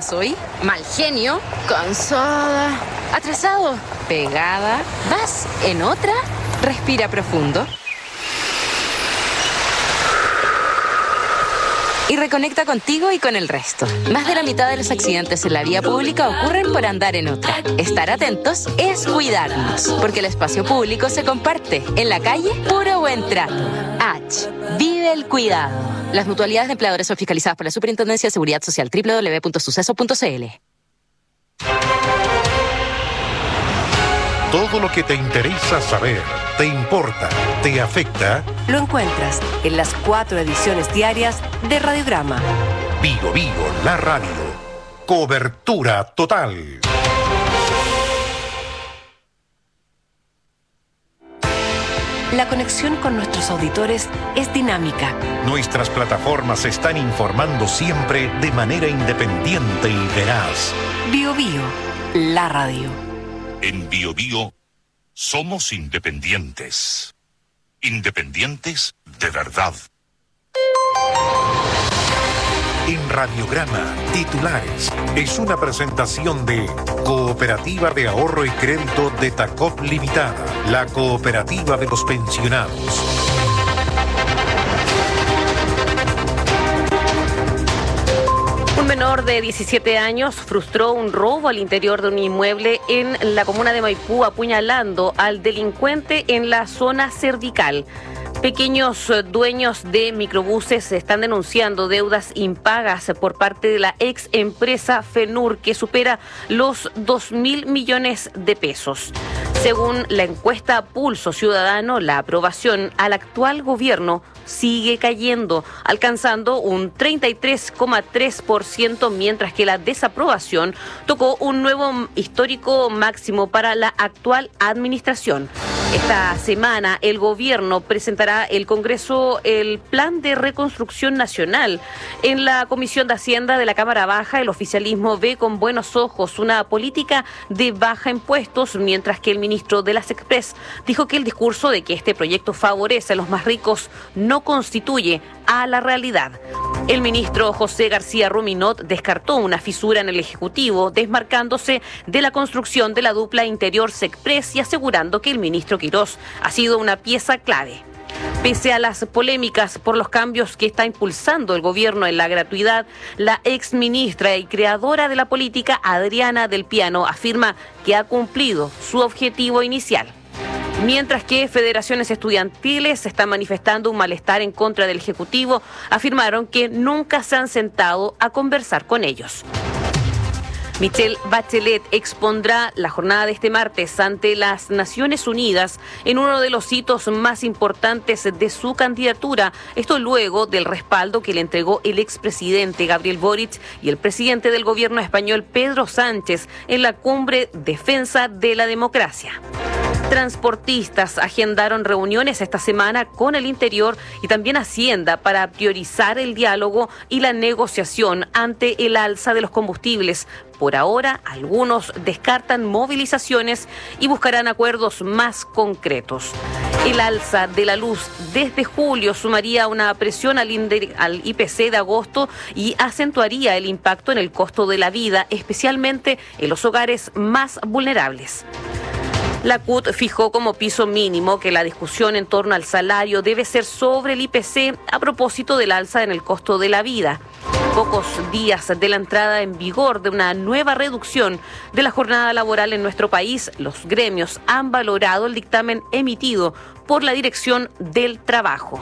estás hoy? ¿Mal genio? ¿Cansada? ¿Atrasado? ¿Pegada? ¿Vas en otra? Respira profundo. Y reconecta contigo y con el resto. Más de la mitad de los accidentes en la vía pública ocurren por andar en otra. Estar atentos es cuidarnos, porque el espacio público se comparte. En la calle, puro buen trato. H. Vive el cuidado. Las mutualidades de empleadores son fiscalizadas por la Superintendencia de Seguridad Social. www.suceso.cl. Todo lo que te interesa saber, te importa, te afecta, lo encuentras en las 4 ediciones diarias de Radiograma. Vigo, la radio. Cobertura total. La conexión con nuestros auditores es dinámica. Nuestras plataformas están informando siempre de manera independiente y veraz. Bio, la radio. En Bio somos independientes. Independientes de verdad. En Radiograma, titulares. Es una presentación de Cooperativa de Ahorro y Crédito de Tacop Limitada, la cooperativa de los pensionados. Un menor de 17 años frustró un robo al interior de un inmueble en la comuna de Maipú, apuñalando al delincuente en la zona cervical. Pequeños dueños de microbuses están denunciando deudas impagas por parte de la ex empresa FENUR, que supera los 2.000 millones de pesos. Según la encuesta Pulso Ciudadano, la aprobación al actual gobierno sigue cayendo, alcanzando un 33,3%, mientras que la desaprobación tocó un nuevo histórico máximo para la actual administración. Esta semana el gobierno presentará al Congreso el Plan de Reconstrucción Nacional. En la Comisión de Hacienda de la Cámara Baja, el oficialismo ve con buenos ojos una política de baja impuestos, mientras que el ministro de las Express dijo que el discurso de que este proyecto favorece a los más ricos no constituye a la realidad. El ministro José García Ruminot descartó una fisura en el Ejecutivo, desmarcándose de la construcción de la dupla interior Sexpress y asegurando que el ministro Quirós ha sido una pieza clave. Pese a las polémicas por los cambios que está impulsando el gobierno en la gratuidad, la exministra y creadora de la política, Adriana del Piano, afirma que ha cumplido su objetivo inicial. Mientras que federaciones estudiantiles están manifestando un malestar en contra del Ejecutivo, afirmaron que nunca se han sentado a conversar con ellos. Michelle Bachelet expondrá la jornada de este martes ante las Naciones Unidas en uno de los hitos más importantes de su candidatura. Esto luego del respaldo que le entregó el expresidente Gabriel Boric y el presidente del gobierno español Pedro Sánchez en la cumbre Defensa de la Democracia. Transportistas agendaron reuniones esta semana con el Interior y también Hacienda para priorizar el diálogo y la negociación ante el alza de los combustibles. Por ahora, algunos descartan movilizaciones y buscarán acuerdos más concretos. El alza de la luz desde julio sumaría una presión al IPC de agosto y acentuaría el impacto en el costo de la vida, especialmente en los hogares más vulnerables. La CUT fijó como piso mínimo que la discusión en torno al salario debe ser sobre el IPC a propósito del alza en el costo de la vida. Pocos días de la entrada en vigor de una nueva reducción de la jornada laboral en nuestro país, los gremios han valorado el dictamen emitido por la Dirección del Trabajo.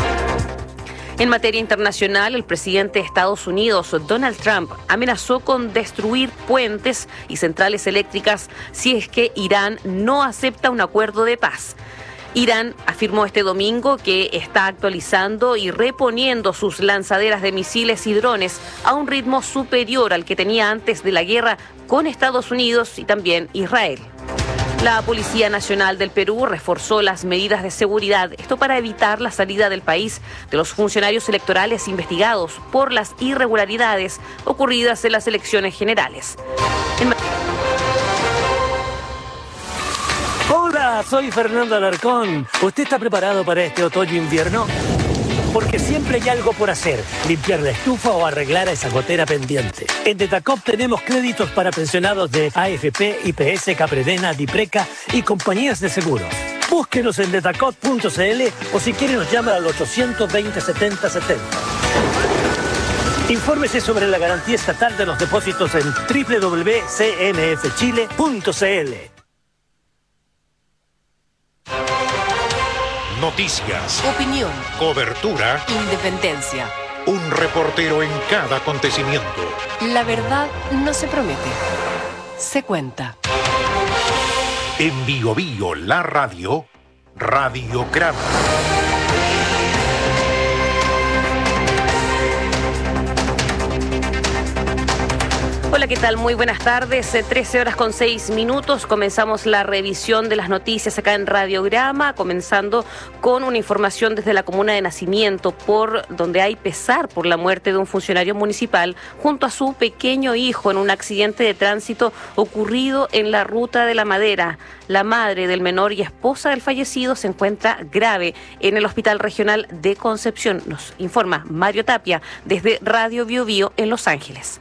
En materia internacional, el presidente de Estados Unidos, Donald Trump, amenazó con destruir puentes y centrales eléctricas si es que Irán no acepta un acuerdo de paz. Irán afirmó este domingo que está actualizando y reponiendo sus lanzaderas de misiles y drones a un ritmo superior al que tenía antes de la guerra con Estados Unidos y también Israel. La Policía Nacional del Perú reforzó las medidas de seguridad, esto para evitar la salida del país de los funcionarios electorales investigados por las irregularidades ocurridas en las elecciones generales. Hola, soy Fernando Alarcón. ¿Usted está preparado para este otoño-invierno? Porque siempre hay algo por hacer, limpiar la estufa o arreglar a esa gotera pendiente. En Detacop tenemos créditos para pensionados de AFP, IPS, Capredena, Dipreca y compañías de seguros. Búsquenos en detacop.cl o si quiere nos llama al 820 70 70. Infórmese sobre la garantía estatal de los depósitos en www.cmfchile.cl. Noticias, Opinión, cobertura, independencia. un reportero en cada acontecimiento. La verdad no se promete, se cuenta. En Bio Bio, la radio, Radiograma. Hola, ¿qué tal? Muy buenas tardes. 13 horas con 6 minutos. Comenzamos la revisión de las noticias acá en Radiograma, comenzando con una información desde la comuna de Nacimiento, por donde hay pesar por la muerte de un funcionario municipal junto a su pequeño hijo en un accidente de tránsito ocurrido en la Ruta de la Madera. La madre del menor y esposa del fallecido se encuentra grave en el Hospital Regional de Concepción. Nos informa Mario Tapia desde Radio Bio Bio en Los Ángeles.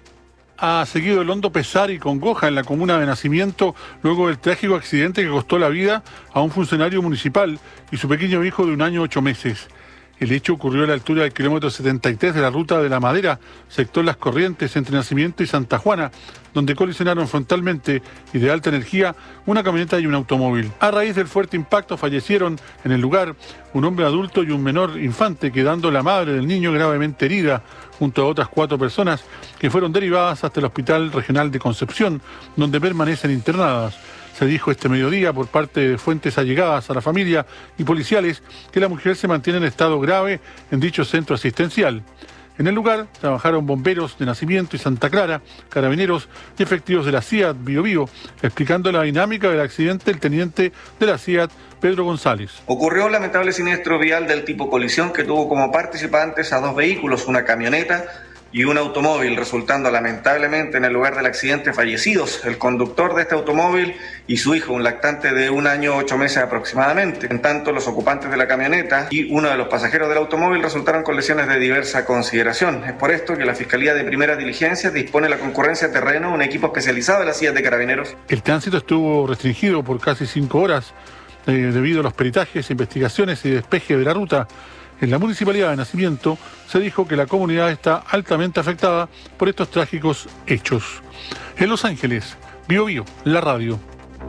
Ha seguido el hondo pesar y congoja en la comuna de Nacimiento luego del trágico accidente que costó la vida a un funcionario municipal y su pequeño hijo de 1 año 8 meses. El hecho ocurrió a la altura del kilómetro 73 de la Ruta de la Madera, sector Las Corrientes, entre Nacimiento y Santa Juana, donde colisionaron frontalmente y de alta energía una camioneta y un automóvil. A raíz del fuerte impacto fallecieron en el lugar un hombre adulto y un menor infante, quedando la madre del niño gravemente herida, junto a otras 4 personas que fueron derivadas hasta el Hospital Regional de Concepción, donde permanecen internadas. Se dijo este mediodía por parte de fuentes allegadas a la familia y policiales que la mujer se mantiene en estado grave en dicho centro asistencial. En el lugar trabajaron bomberos de Nacimiento y Santa Clara, carabineros y efectivos de la CIAT Bio Bio, explicando la dinámica del accidente el teniente de la CIAT, Pedro González. Ocurrió un lamentable siniestro vial del tipo colisión que tuvo como participantes a 2 vehículos, una camioneta y un automóvil, resultando lamentablemente en el lugar del accidente fallecidos el conductor de este automóvil y su hijo, un lactante de 1 año 8 meses aproximadamente. En tanto, los ocupantes de la camioneta y uno de los pasajeros del automóvil resultaron con lesiones de diversa consideración. Es por esto que la Fiscalía de Primeras Diligencias dispone la concurrencia a terreno, un equipo especializado de la CIAT de Carabineros. El tránsito estuvo restringido por casi 5 horas debido a los peritajes, investigaciones y despeje de la ruta. En la Municipalidad de Nacimiento se dijo que la comunidad está altamente afectada por estos trágicos hechos. En Los Ángeles, Bio Bio, la radio.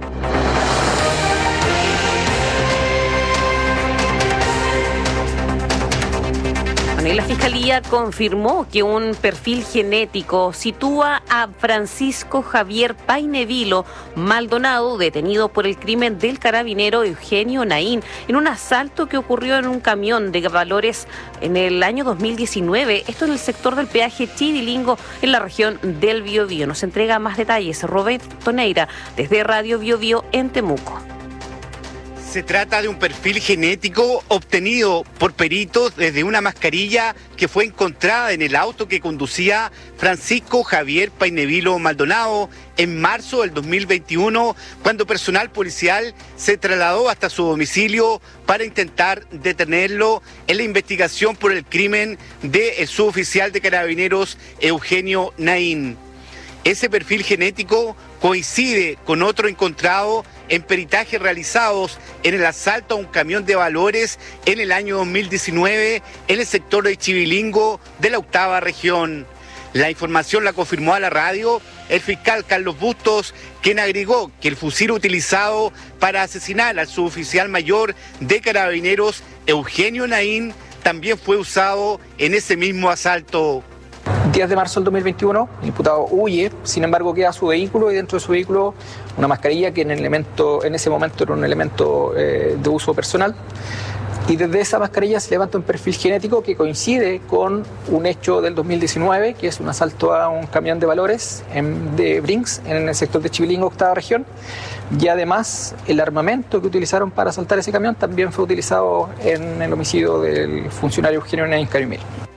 Y la Fiscalía confirmó que un perfil genético sitúa a Francisco Javier Painevilo Maldonado, detenido por el crimen del carabinero Eugenio Naín, en un asalto que ocurrió en un camión de valores en el año 2019. Esto en el sector del peaje Chirilingo, en la región del Biobío. Nos entrega más detalles Roberto Neira, desde Radio Biobío en Temuco. Se trata de un perfil genético obtenido por peritos desde una mascarilla que fue encontrada en el auto que conducía Francisco Javier Painevilo Maldonado en marzo del 2021, cuando personal policial se trasladó hasta su domicilio para intentar detenerlo en la investigación por el crimen del suboficial de Carabineros Eugenio Naín. Ese perfil genético coincide con otro encontrado en peritajes realizados en el asalto a un camión de valores en el año 2019 en el sector de Chirilingo de la 8ª región. La información la confirmó a la radio el fiscal Carlos Bustos, quien agregó que el fusil utilizado para asesinar al suboficial mayor de Carabineros Eugenio Naín también fue usado en ese mismo asalto. 10 de marzo del 2021, el imputado huye, sin embargo queda su vehículo y dentro de su vehículo una mascarilla que en ese momento era un elemento de uso personal. Y desde esa mascarilla se levanta un perfil genético que coincide con un hecho del 2019, que es un asalto a un camión de valores de Brinks en el sector de Chirilingo, 8ª región. Y además el armamento que utilizaron para asaltar ese camión también fue utilizado en el homicidio del funcionario Eugenio Naín Carimil.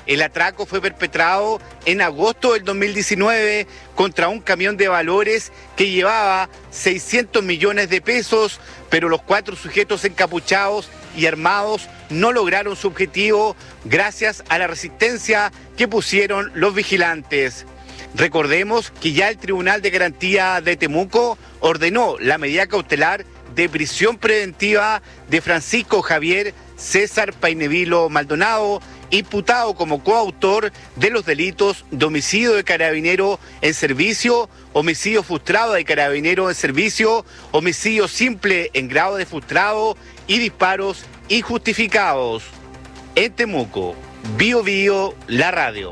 El atraco fue perpetrado en agosto del 2019 contra un camión de valores que llevaba 600 millones de pesos, pero los 4 sujetos encapuchados y armados no lograron su objetivo gracias a la resistencia que pusieron los vigilantes. Recordemos que ya el Tribunal de Garantía de Temuco ordenó la medida cautelar de prisión preventiva de Francisco Javier César Painevilo Maldonado, imputado como coautor de los delitos de homicidio de carabinero en servicio, homicidio frustrado de carabinero en servicio, homicidio simple en grado de frustrado y disparos injustificados. En Temuco, Bio Bio, la radio.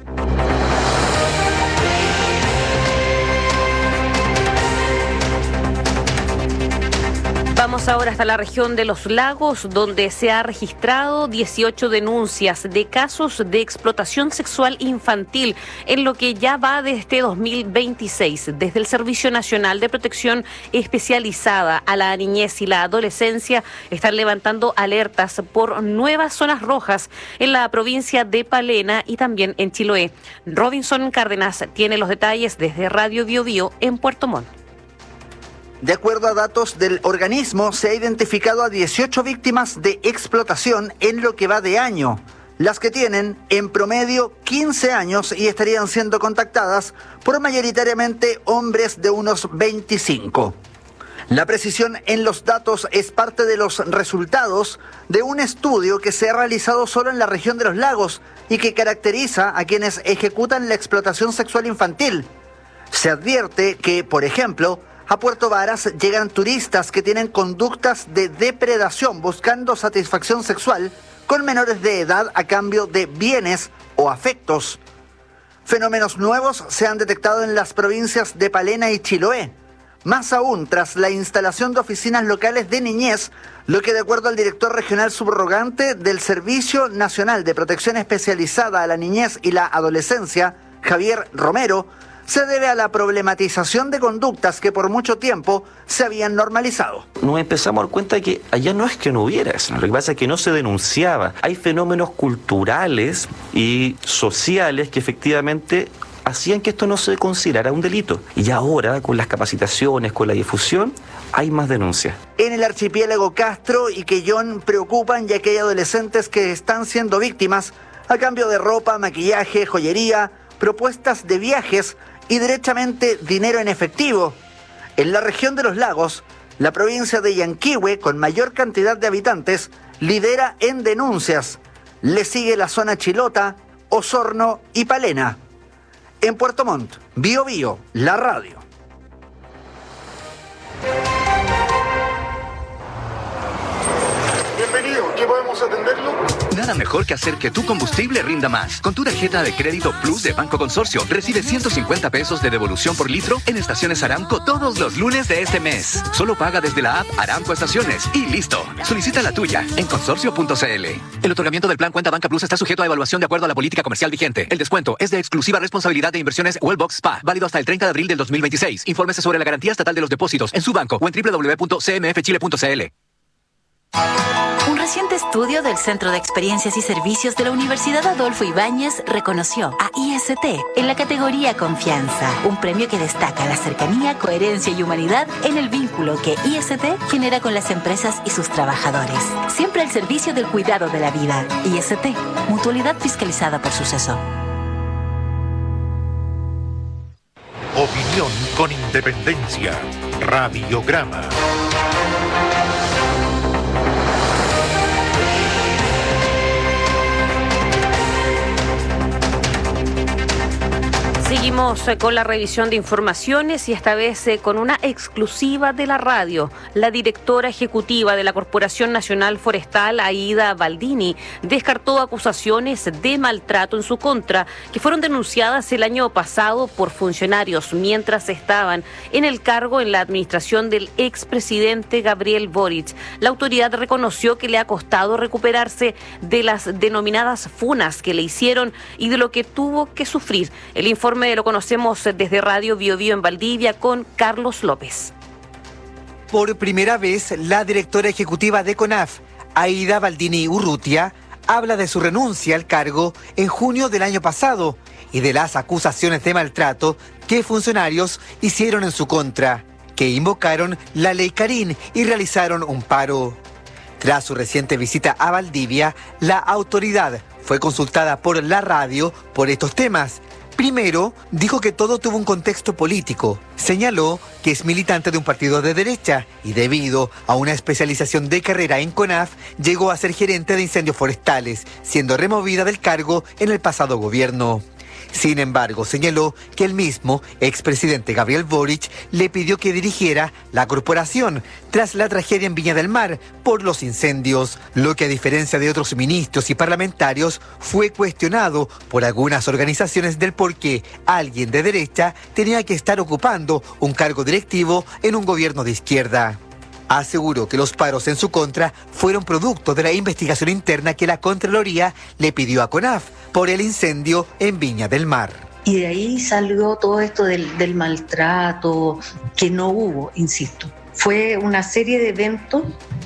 Vamos ahora hasta la región de Los Lagos, donde se ha registrado 18 denuncias de casos de explotación sexual infantil en lo que ya va de este 2026. Desde el Servicio Nacional de Protección Especializada a la Niñez y la Adolescencia están levantando alertas por nuevas zonas rojas en la provincia de Palena y también en Chiloé. Robinson Cárdenas tiene los detalles desde Radio Bio Bio en Puerto Montt. De acuerdo a datos del organismo, se ha identificado a 18 víctimas de explotación en lo que va de año, las que tienen en promedio 15 años y estarían siendo contactadas por mayoritariamente hombres de unos 25. La precisión en los datos es parte de los resultados de un estudio que se ha realizado solo en la región de Los Lagos y que caracteriza a quienes ejecutan la explotación sexual infantil. Se advierte que, por ejemplo, a Puerto Varas llegan turistas que tienen conductas de depredación buscando satisfacción sexual con menores de edad a cambio de bienes o afectos. Fenómenos nuevos se han detectado en las provincias de Palena y Chiloé, más aún tras la instalación de oficinas locales de niñez, lo que de acuerdo al director regional subrogante del Servicio Nacional de Protección Especializada a la Niñez y la Adolescencia, Javier Romero, se debe a la problematización de conductas que por mucho tiempo se habían normalizado. Nos empezamos a dar cuenta de que allá no es que no hubiera eso, lo que pasa es que no se denunciaba. Hay fenómenos culturales y sociales que efectivamente hacían que esto no se considerara un delito. Y ahora, con las capacitaciones, con la difusión, hay más denuncias. En el archipiélago Castro y Quellón preocupan ya que hay adolescentes que están siendo víctimas a cambio de ropa, maquillaje, joyería, propuestas de viajes y derechamente dinero en efectivo. En la región de Los Lagos, la provincia de Yanquihue, con mayor cantidad de habitantes, lidera en denuncias. Le sigue la zona Chilota, Osorno y Palena. En Puerto Montt, Bio Bio, la radio. Bienvenido, ¿qué podemos atenderlo? Nada mejor que hacer que tu combustible rinda más. Con tu tarjeta de crédito Plus de Banco Consorcio, recibe 150 pesos de devolución por litro en estaciones Aramco todos los lunes de este mes. Solo paga desde la app Aramco Estaciones y listo. Solicita la tuya en consorcio.cl. El otorgamiento del plan Cuenta Banca Plus está sujeto a evaluación de acuerdo a la política comercial vigente. El descuento es de exclusiva responsabilidad de Inversiones Wellbox Spa, válido hasta el 30 de abril del 2026. Infórmese sobre la garantía estatal de los depósitos en su banco o en www.cmfchile.cl. Un reciente estudio del Centro de Experiencias y Servicios de la Universidad Adolfo Ibáñez reconoció a IST en la categoría Confianza, un premio que destaca la cercanía, coherencia y humanidad en el vínculo que IST genera con las empresas y sus trabajadores. Siempre al servicio del cuidado de la vida. IST, mutualidad fiscalizada por Suceso. Opinión con independencia. Radiograma. Seguimos con la revisión de informaciones y esta vez con una exclusiva de la radio. La directora ejecutiva de la Corporación Nacional Forestal, Aida Baldini, descartó acusaciones de maltrato en su contra que fueron denunciadas el año pasado por funcionarios mientras estaban en el cargo en la administración del expresidente Gabriel Boric. La autoridad reconoció que le ha costado recuperarse de las denominadas funas que le hicieron y de lo que tuvo que sufrir. El informe lo conocemos desde Radio Bio Bio en Valdivia con Carlos López. Por primera vez, la directora ejecutiva de CONAF, Aida Baldini Urrutia, habla de su renuncia al cargo en junio del año pasado y de las acusaciones de maltrato que funcionarios hicieron en su contra, que invocaron la ley Carín y realizaron un paro. Tras su reciente visita a Valdivia, la autoridad fue consultada por la radio por estos temas. Primero, dijo que todo tuvo un contexto político. Señaló que es militante de un partido de derecha y debido a una especialización de carrera en CONAF, llegó a ser gerente de incendios forestales, siendo removida del cargo en el pasado gobierno. Sin embargo, señaló que el mismo expresidente Gabriel Boric le pidió que dirigiera la corporación tras la tragedia en Viña del Mar por los incendios, lo que a diferencia de otros ministros y parlamentarios fue cuestionado por algunas organizaciones del por qué alguien de derecha tenía que estar ocupando un cargo directivo en un gobierno de izquierda. Aseguró que los paros en su contra fueron producto de la investigación interna que la Contraloría le pidió a CONAF por el incendio en Viña del Mar. Y de ahí salió todo esto del maltrato, que no hubo, insisto. Fue una serie de eventos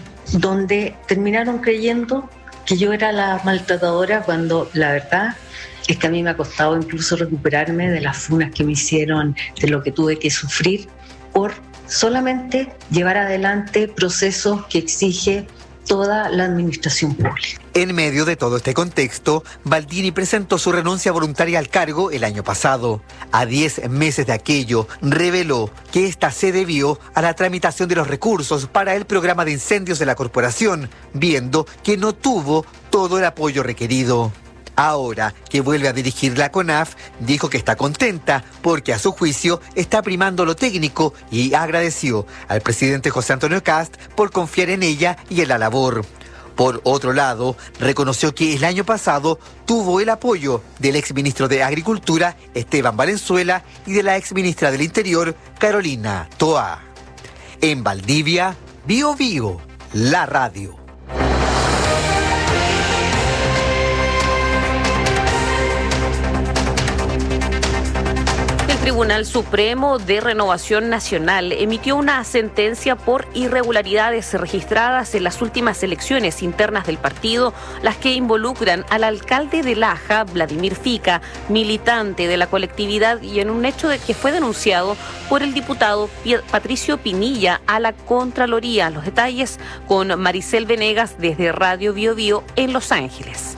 donde terminaron creyendo que yo era la maltratadora, cuando la verdad es que a mí me ha costado incluso recuperarme de las funas que me hicieron, de lo que tuve que sufrir por solamente llevar adelante procesos que exige toda la administración pública. En medio de todo este contexto, Baldini presentó su renuncia voluntaria al cargo el año pasado. A 10 meses de aquello, reveló que esta se debió a la tramitación de los recursos para el programa de incendios de la corporación, viendo que no tuvo todo el apoyo requerido. Ahora que vuelve a dirigir la CONAF, dijo que está contenta porque a su juicio está primando lo técnico y agradeció al presidente José Antonio Kast por confiar en ella y en la labor. Por otro lado, reconoció que el año pasado tuvo el apoyo del exministro de Agricultura, Esteban Valenzuela, y de la exministra del Interior, Carolina Toá. En Valdivia, Bío Bío, la radio. El Tribunal Supremo de Renovación Nacional emitió una sentencia por irregularidades registradas en las últimas elecciones internas del partido, las que involucran al alcalde de Laja, Vladimir Fica, militante de la colectividad, y en un hecho de que fue denunciado por el diputado Patricio Pinilla a la Contraloría. Los detalles con Maricel Venegas desde Radio Bío Bío en Los Ángeles.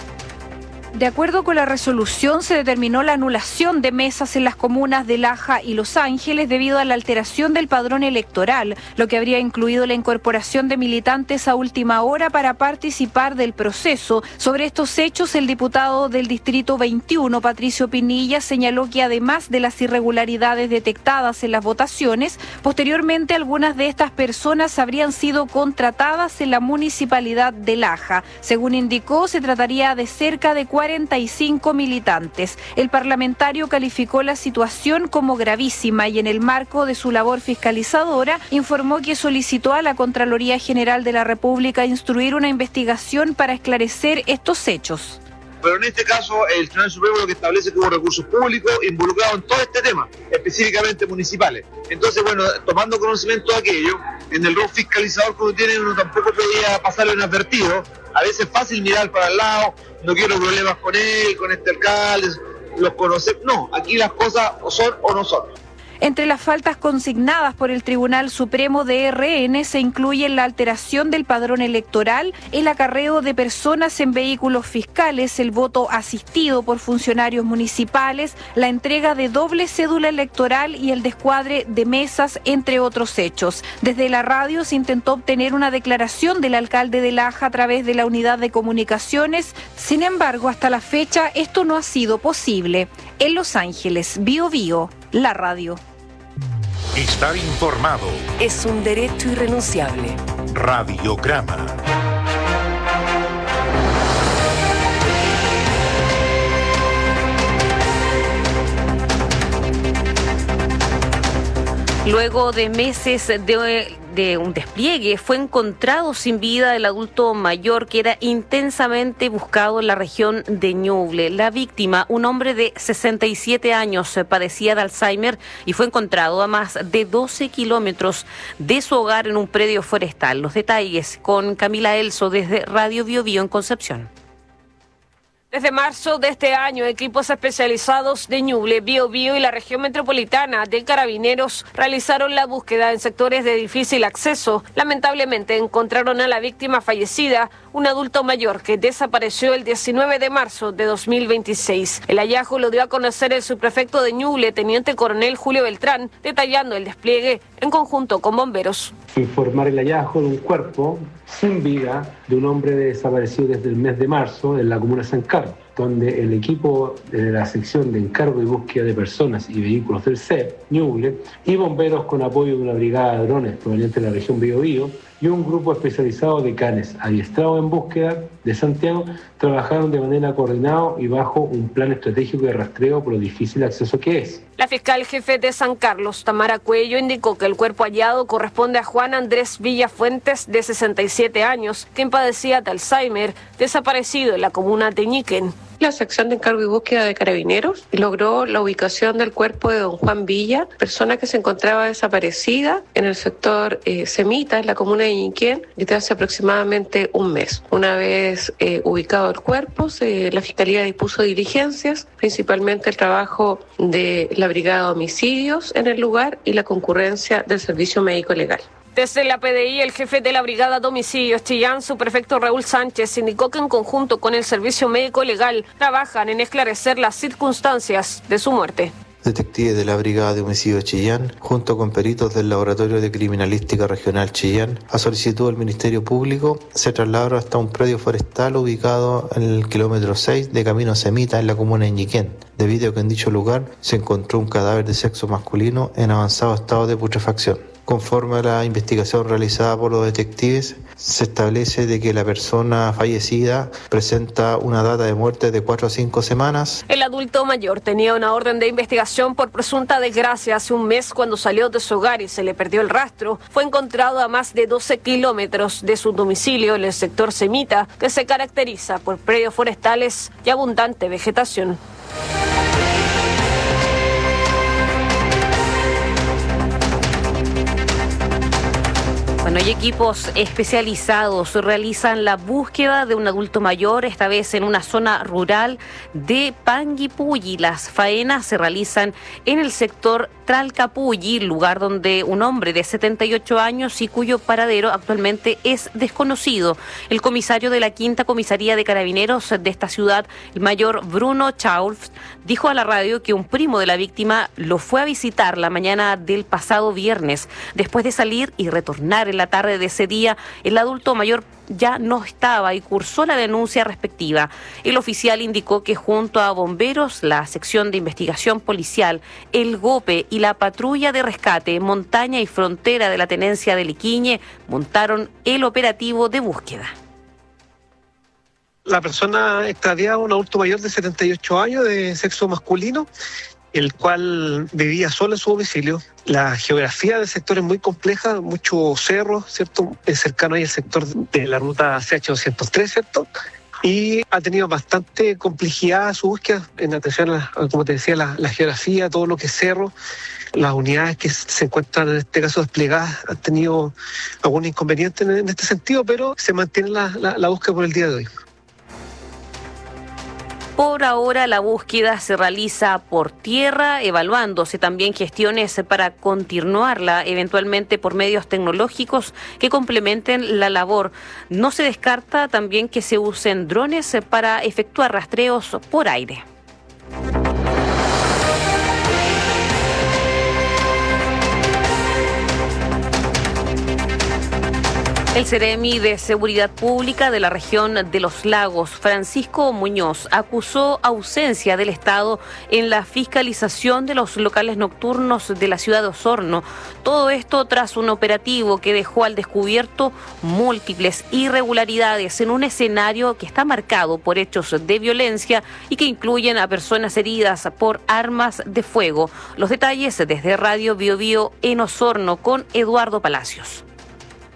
De acuerdo con la resolución, se determinó la anulación de mesas en las comunas de Laja y Los Ángeles debido a la alteración del padrón electoral, lo que habría incluido la incorporación de militantes a última hora para participar del proceso. Sobre estos hechos, el diputado del Distrito 21, Patricio Pinilla, señaló que además de las irregularidades detectadas en las votaciones, posteriormente algunas de estas personas habrían sido contratadas en la municipalidad de Laja. Según indicó, se trataría de cerca de 45 militantes. El parlamentario calificó la situación como gravísima y en el marco de su labor fiscalizadora informó que solicitó a la Contraloría General de la República instruir una investigación para esclarecer estos hechos. Pero en este caso el Tribunal Supremo lo que establece que hubo recursos públicos involucrados en todo este tema, específicamente municipales. Entonces, bueno, tomando conocimiento de aquello, en el rol fiscalizador que uno tiene, uno tampoco podía pasarlo inadvertido. A veces es fácil mirar para el lado, no quiero problemas con él, con este alcalde, los conocemos. No, aquí las cosas o son o no son. Entre las faltas consignadas por el Tribunal Supremo de RN se incluyen la alteración del padrón electoral, el acarreo de personas en vehículos fiscales, el voto asistido por funcionarios municipales, la entrega de doble cédula electoral y el descuadre de mesas, entre otros hechos. Desde la radio se intentó obtener una declaración del alcalde de Laja a través de la unidad de comunicaciones. Sin embargo, hasta la fecha esto no ha sido posible. En Los Ángeles, Bío Bío, la radio. Estar informado es un derecho irrenunciable. Radiograma. Luego de meses de un despliegue, fue encontrado sin vida el adulto mayor que era intensamente buscado en la región de Ñuble. La víctima, un hombre de 67 años, padecía de Alzheimer y fue encontrado a más de 12 kilómetros de su hogar en un predio forestal. Los detalles con Camila Elso desde Radio Bío Bío en Concepción. Desde marzo de este año, equipos especializados de Ñuble, Biobío y la región metropolitana de Carabineros realizaron la búsqueda en sectores de difícil acceso. Lamentablemente encontraron a la víctima fallecida, un adulto mayor que desapareció el 19 de marzo de 2026. El hallazgo lo dio a conocer el subprefecto de Ñuble, teniente coronel Julio Beltrán, detallando el despliegue en conjunto con bomberos. Informar el hallazgo de un cuerpo sin vida de un hombre desaparecido desde el mes de marzo en la comuna de San Carlos, donde el equipo de la sección de encargo y búsqueda de personas y vehículos del CEP, Ñuble, y bomberos con apoyo de una brigada de drones proveniente de la región Biobío y un grupo especializado de canes adiestrados en búsqueda de Santiago trabajaron de manera coordinada y bajo un plan estratégico de rastreo por lo difícil acceso que es. La fiscal jefe de San Carlos, Tamara Cuello, indicó que el cuerpo hallado corresponde a Juan Andrés Villafuentes, de 67 años, quien padecía de Alzheimer, desaparecido en la comuna de Ñiquén. La sección de encargo y búsqueda de Carabineros logró la ubicación del cuerpo de don Juan Villa, persona que se encontraba desaparecida en el sector Semita, en la comuna de Ñiquén, desde hace aproximadamente un mes. Una vez ubicado el cuerpo, la Fiscalía dispuso diligencias, principalmente el trabajo de la Brigada de Homicidios en el lugar y la concurrencia del Servicio Médico Legal. Desde la PDI, el jefe de la Brigada de Homicidios, Chillán, subprefecto Raúl Sánchez, indicó que en conjunto con el Servicio Médico Legal trabajan en esclarecer las circunstancias de su muerte. Detectives de la Brigada de Homicidios Chillán, junto con peritos del Laboratorio de Criminalística Regional Chillán, a solicitud del Ministerio Público, se trasladaron hasta un predio forestal ubicado en el kilómetro 6 de Camino Semita, en la comuna de Ñiquén, debido a que en dicho lugar se encontró un cadáver de sexo masculino en avanzado estado de putrefacción. Conforme a la investigación realizada por los detectives, se establece de que la persona fallecida presenta una data de muerte de 4 a 5 semanas. El adulto mayor tenía una orden de investigación por presunta desgracia hace un mes cuando salió de su hogar y se le perdió el rastro. Fue encontrado a más de 12 kilómetros de su domicilio en el sector Semita, que se caracteriza por predios forestales y abundante vegetación. Bueno, y equipos especializados realizan la búsqueda de un adulto mayor, esta vez en una zona rural de Panguipulli. Las faenas se realizan en el sector Tralcapulli, lugar donde un hombre de 78 años y cuyo paradero actualmente es desconocido. El comisario de la Quinta Comisaría de Carabineros de esta ciudad, el mayor Bruno Chaulf, dijo a la radio que un primo de la víctima lo fue a visitar la mañana del pasado viernes. Después de salir y retornar en la tarde de ese día, el adulto mayor ya no estaba y cursó la denuncia respectiva. El oficial indicó que junto a bomberos, la sección de investigación policial, el GOPE y la patrulla de rescate montaña y frontera de la tenencia de Liquiñe montaron el operativo de búsqueda. La persona extradiada, un adulto mayor de 78 años de sexo masculino, el cual vivía solo en su domicilio. La geografía del sector es muy compleja, muchos cerros, ¿cierto? Es cercano ahí el sector de la ruta CH203, ¿cierto? Y ha tenido bastante complejidad su búsqueda en atención a, como te decía, la geografía, todo lo que es cerro. Las unidades que se encuentran en este caso desplegadas han tenido algún inconveniente en este sentido, pero se mantiene la búsqueda por el día de hoy. Por ahora la búsqueda se realiza por tierra, evaluándose también gestiones para continuarla eventualmente por medios tecnológicos que complementen la labor. No se descarta también que se usen drones para efectuar rastreos por aire. El Ceremi de Seguridad Pública de la región de Los Lagos, Francisco Muñoz, acusó ausencia del Estado en la fiscalización de los locales nocturnos de la ciudad de Osorno. Todo esto tras un operativo que dejó al descubierto múltiples irregularidades en un escenario que está marcado por hechos de violencia y que incluyen a personas heridas por armas de fuego. Los detalles desde Radio Biobío en Osorno con Eduardo Palacios.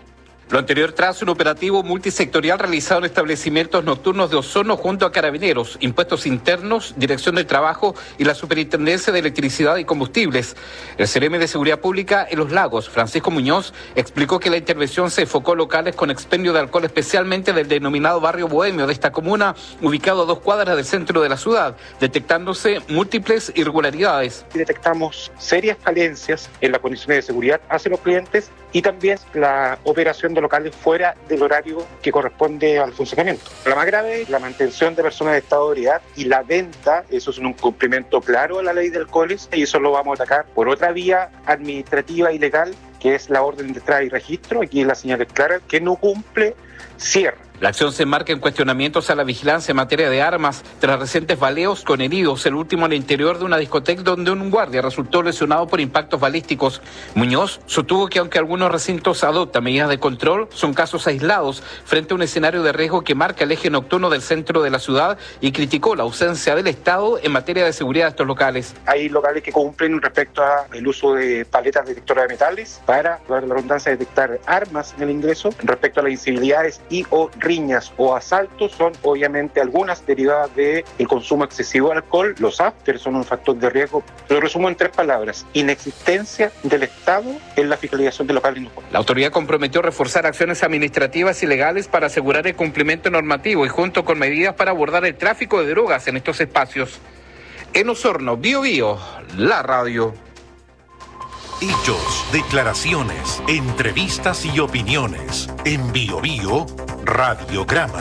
Lo anterior tras un operativo multisectorial realizado en establecimientos nocturnos de Osorno junto a Carabineros, Impuestos Internos, Dirección del Trabajo y la Superintendencia de Electricidad y Combustibles. El CRM de Seguridad Pública en Los Lagos, Francisco Muñoz, explicó que la intervención se enfocó en locales con expendio de alcohol, especialmente del denominado barrio bohemio de esta comuna, ubicado a 2 cuadras del centro de la ciudad, detectándose múltiples irregularidades. Detectamos serias falencias en las condiciones de seguridad hacia los clientes y también la operación de locales fuera del horario que corresponde al funcionamiento. La más grave es la mantención de personas de estado de ebriedad y la venta, eso es un incumplimiento claro a la ley de alcoholes y eso lo vamos a atacar por otra vía administrativa y legal, que es la orden de entrada y registro. Aquí la señal es clara, que no cumple, cierra. La acción se enmarca en cuestionamientos a la vigilancia en materia de armas tras recientes baleos con heridos, el último al interior de una discoteca donde un guardia resultó lesionado por impactos balísticos. Muñoz sostuvo que aunque algunos recintos adoptan medidas de control, son casos aislados frente a un escenario de riesgo que marca el eje nocturno del centro de la ciudad y criticó la ausencia del Estado en materia de seguridad de estos locales. Hay locales que cumplen respecto al uso de paletas detectoras de metales para, la redundancia, detectar armas en el ingreso. Respecto a las incivilidades y o riñas o asaltos, son obviamente algunas derivadas del consumo excesivo de alcohol. Los after son un factor de riesgo. Lo resumo en 3 palabras: inexistencia del Estado en la fiscalización de locales nocturnos. La autoridad comprometió reforzar acciones administrativas y legales para asegurar el cumplimiento normativo y junto con medidas para abordar el tráfico de drogas en estos espacios. En Osorno, Bio Bio, la radio. Hechos, declaraciones, entrevistas y opiniones. En Bio Bio, Radiograma.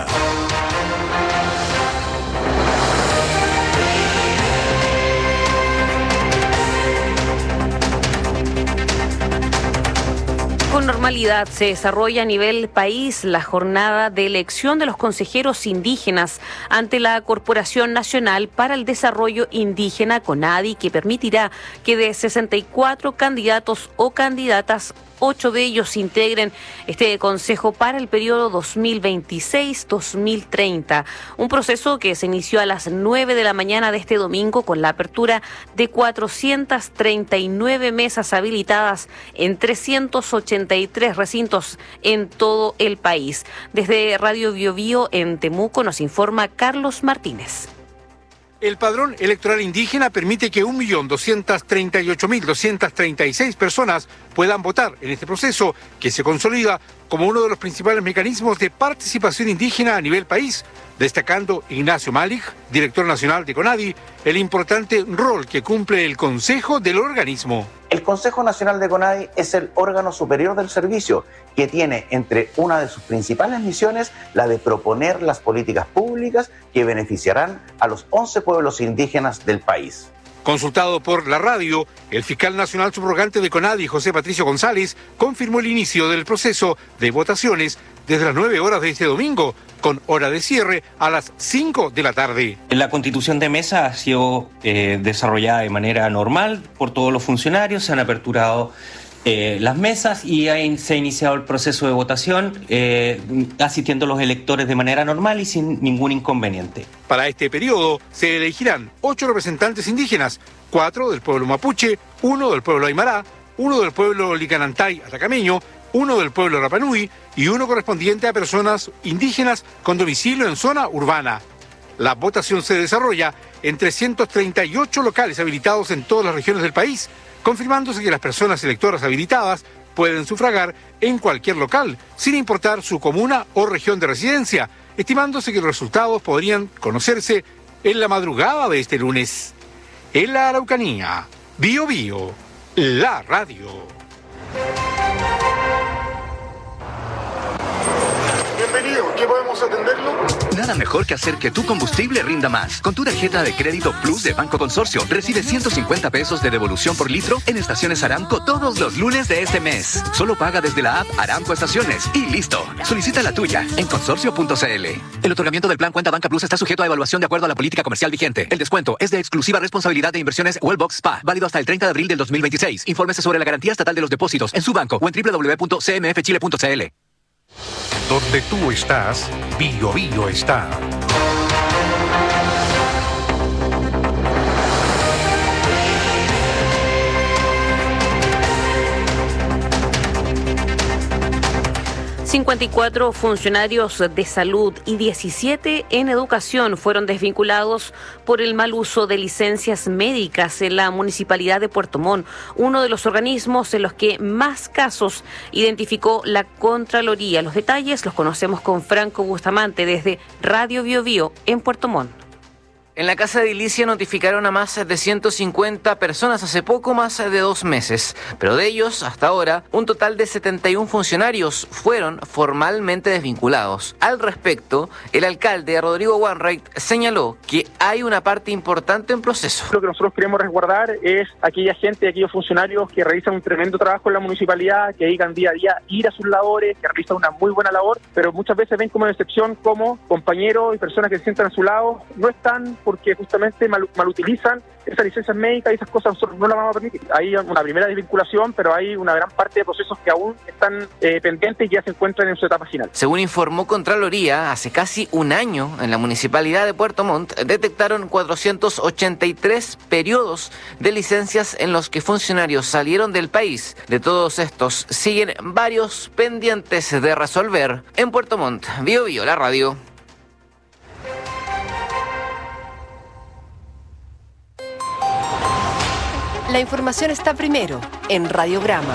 Con normalidad se desarrolla a nivel país la jornada de elección de los consejeros indígenas ante la Corporación Nacional para el Desarrollo Indígena, CONADI, que permitirá que de 64 candidatos o candidatas, 8 de ellos integren este consejo para el periodo 2026-2030. Un proceso que se inició a las 9 de la mañana de este domingo con la apertura de 439 mesas habilitadas en 383 recintos en todo el país. Desde Radio Bio Bio en Temuco nos informa Carlos Martínez. El padrón electoral indígena permite que 1.238.236 personas puedan votar en este proceso, que se consolida como uno de los principales mecanismos de participación indígena a nivel país, destacando Ignacio Malik, director nacional de CONADI, el importante rol que cumple el Consejo del organismo. El Consejo Nacional de CONADI es el órgano superior del servicio que tiene entre una de sus principales misiones la de proponer las políticas públicas que beneficiarán a los 11 pueblos indígenas del país. Consultado por la radio, el fiscal nacional subrogante de CONADI, José Patricio González, confirmó el inicio del proceso de votaciones desde las 9 horas de este domingo, con hora de cierre a las 5 de la tarde. La constitución de mesa ha sido desarrollada de manera normal por todos los funcionarios, se han aperturado las mesas y se ha iniciado el proceso de votación, asistiendo los electores de manera normal y sin ningún inconveniente. Para este periodo se elegirán 8 representantes indígenas, 4 del pueblo mapuche, 1 del pueblo aymara, 1 del pueblo licanantay atacameño, 1 del pueblo rapanui y 1 correspondiente a personas indígenas con domicilio en zona urbana. La votación se desarrolla en 338 locales habilitados en todas las regiones del país, confirmándose que las personas electoras habilitadas pueden sufragar en cualquier local, sin importar su comuna o región de residencia, estimándose que los resultados podrían conocerse en la madrugada de este lunes. En la Araucanía, Bio Bio, la radio. Bienvenido, ¿qué podemos atenderlo? Nada mejor que hacer que tu combustible rinda más. Con tu tarjeta de crédito Plus de Banco Consorcio, recibe 150 pesos de devolución por litro en estaciones Aramco todos los lunes de este mes. Solo paga desde la app Aramco Estaciones y listo. Solicita la tuya en consorcio.cl. El otorgamiento del plan Cuenta Banca Plus está sujeto a evaluación de acuerdo a la política comercial vigente. El descuento es de exclusiva responsabilidad de Inversiones Wellbox Spa, válido hasta el 30 de abril del 2026. Infórmese sobre la garantía estatal de los depósitos en su banco o en www.cmfchile.cl. Donde tú estás, Bio Bio está. 54 funcionarios de salud y 17 en educación fueron desvinculados por el mal uso de licencias médicas en la Municipalidad de Puerto Montt, uno de los organismos en los que más casos identificó la Contraloría. Los detalles los conocemos con Franco Bustamante desde Radio Bio Bio en Puerto Montt. En la Casa de Ilicia notificaron a más de 150 personas hace poco más de 2 meses, pero de ellos, hasta ahora, un total de 71 funcionarios fueron formalmente desvinculados. Al respecto, el alcalde Rodrigo Wainwright señaló que hay una parte importante en proceso. Lo que nosotros queremos resguardar es aquella gente, aquellos funcionarios que realizan un tremendo trabajo en la municipalidad, que dedican día a día ir a sus labores, que realizan una muy buena labor, pero muchas veces ven como excepción como compañeros y personas que se sientan a su lado no están porque justamente malutilizan esas licencias médicas y esas cosas nosotros no las vamos a permitir. Hay una primera desvinculación, pero hay una gran parte de procesos que aún están pendientes y ya se encuentran en su etapa final. Según informó Contraloría, hace casi un año en la Municipalidad de Puerto Montt detectaron 483 periodos de licencias en los que funcionarios salieron del país. De todos estos, siguen varios pendientes de resolver. En Puerto Montt, Bio Bio, la radio. La información está primero en Radiograma.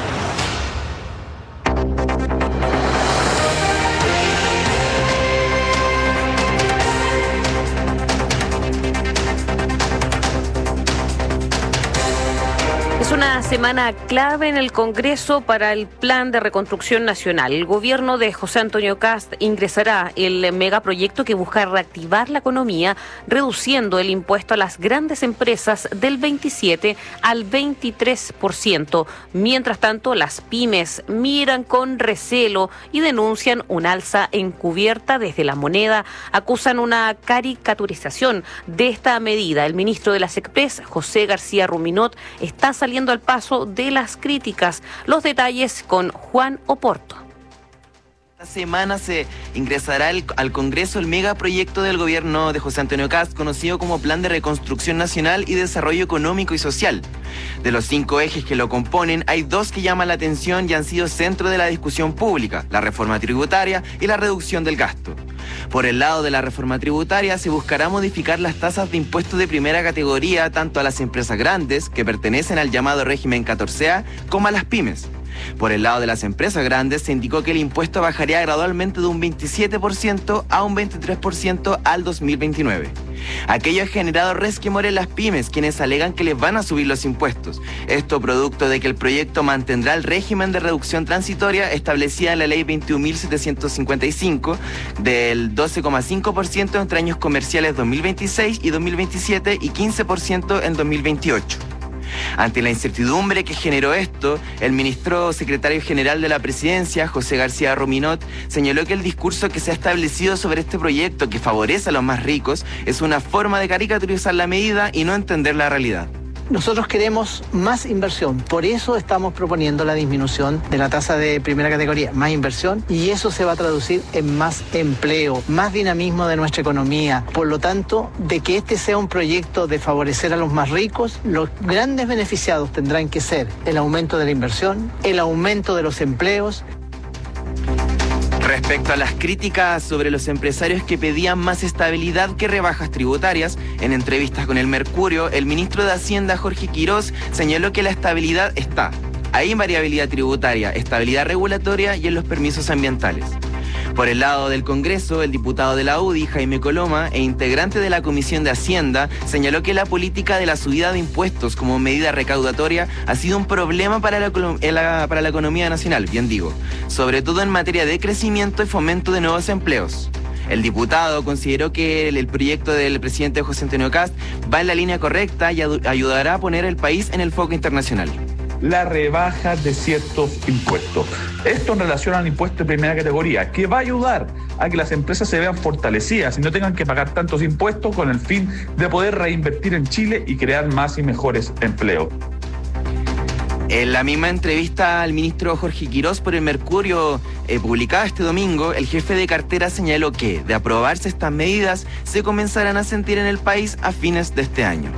Es una semana clave en el Congreso para el Plan de Reconstrucción Nacional. El gobierno de José Antonio Kast ingresará el megaproyecto que busca reactivar la economía, reduciendo el impuesto a las grandes empresas del 27 al 23%. Mientras tanto, las pymes miran con recelo y denuncian un alza encubierta. Desde La Moneda acusan una caricaturización de esta medida. El ministro de las Express, José García Ruminot, está saliendo al paso de las críticas. Los detalles con Juan Oporto. Esta semana se ingresará al Congreso el megaproyecto del gobierno de José Antonio Kast, conocido como Plan de Reconstrucción Nacional y Desarrollo Económico y Social. De los 5 ejes que lo componen, hay 2 que llaman la atención y han sido centro de la discusión pública: la reforma tributaria y la reducción del gasto. Por el lado de la reforma tributaria, se buscará modificar las tasas de impuestos de primera categoría tanto a las empresas grandes, que pertenecen al llamado régimen 14A, como a las pymes. Por el lado de las empresas grandes, se indicó que el impuesto bajaría gradualmente de un 27% a un 23% al 2029. Aquello ha generado resquemor en las pymes, quienes alegan que les van a subir los impuestos. Esto producto de que el proyecto mantendrá el régimen de reducción transitoria establecida en la ley 21.755 del 12,5% entre años comerciales 2026 y 2027 y 15% en 2028. Ante la incertidumbre que generó esto, el ministro secretario general de la Presidencia, José García Ruminot, señaló que el discurso que se ha establecido sobre este proyecto, que favorece a los más ricos, es una forma de caricaturizar la medida y no entender la realidad. Nosotros queremos más inversión, por eso estamos proponiendo la disminución de la tasa de primera categoría, más inversión, y eso se va a traducir en más empleo, más dinamismo de nuestra economía. Por lo tanto, de que este sea un proyecto de favorecer a los más ricos, los grandes beneficiados tendrán que ser el aumento de la inversión, el aumento de los empleos. Respecto a las críticas sobre los empresarios que pedían más estabilidad que rebajas tributarias, en entrevistas con El Mercurio, el ministro de Hacienda, Jorge Quirós, señaló que la estabilidad está. Hay variabilidad tributaria, estabilidad regulatoria y en los permisos ambientales. Por el lado del Congreso, el diputado de la UDI, Jaime Coloma, e integrante de la Comisión de Hacienda, señaló que la política de la subida de impuestos como medida recaudatoria ha sido un problema para la economía nacional, bien digo, sobre todo en materia de crecimiento y fomento de nuevos empleos. El diputado consideró que el proyecto del presidente José Antonio Kast va en la línea correcta y ayudará a poner el país en el foco internacional. La rebaja de ciertos impuestos. Esto en relación al impuesto de primera categoría, que va a ayudar a que las empresas se vean fortalecidas y no tengan que pagar tantos impuestos con el fin de poder reinvertir en Chile y crear más y mejores empleos. En la misma entrevista al ministro Jorge Quirós por El Mercurio, publicada este domingo, el jefe de cartera señaló que, de aprobarse estas medidas, se comenzarán a sentir en el país a fines de este año.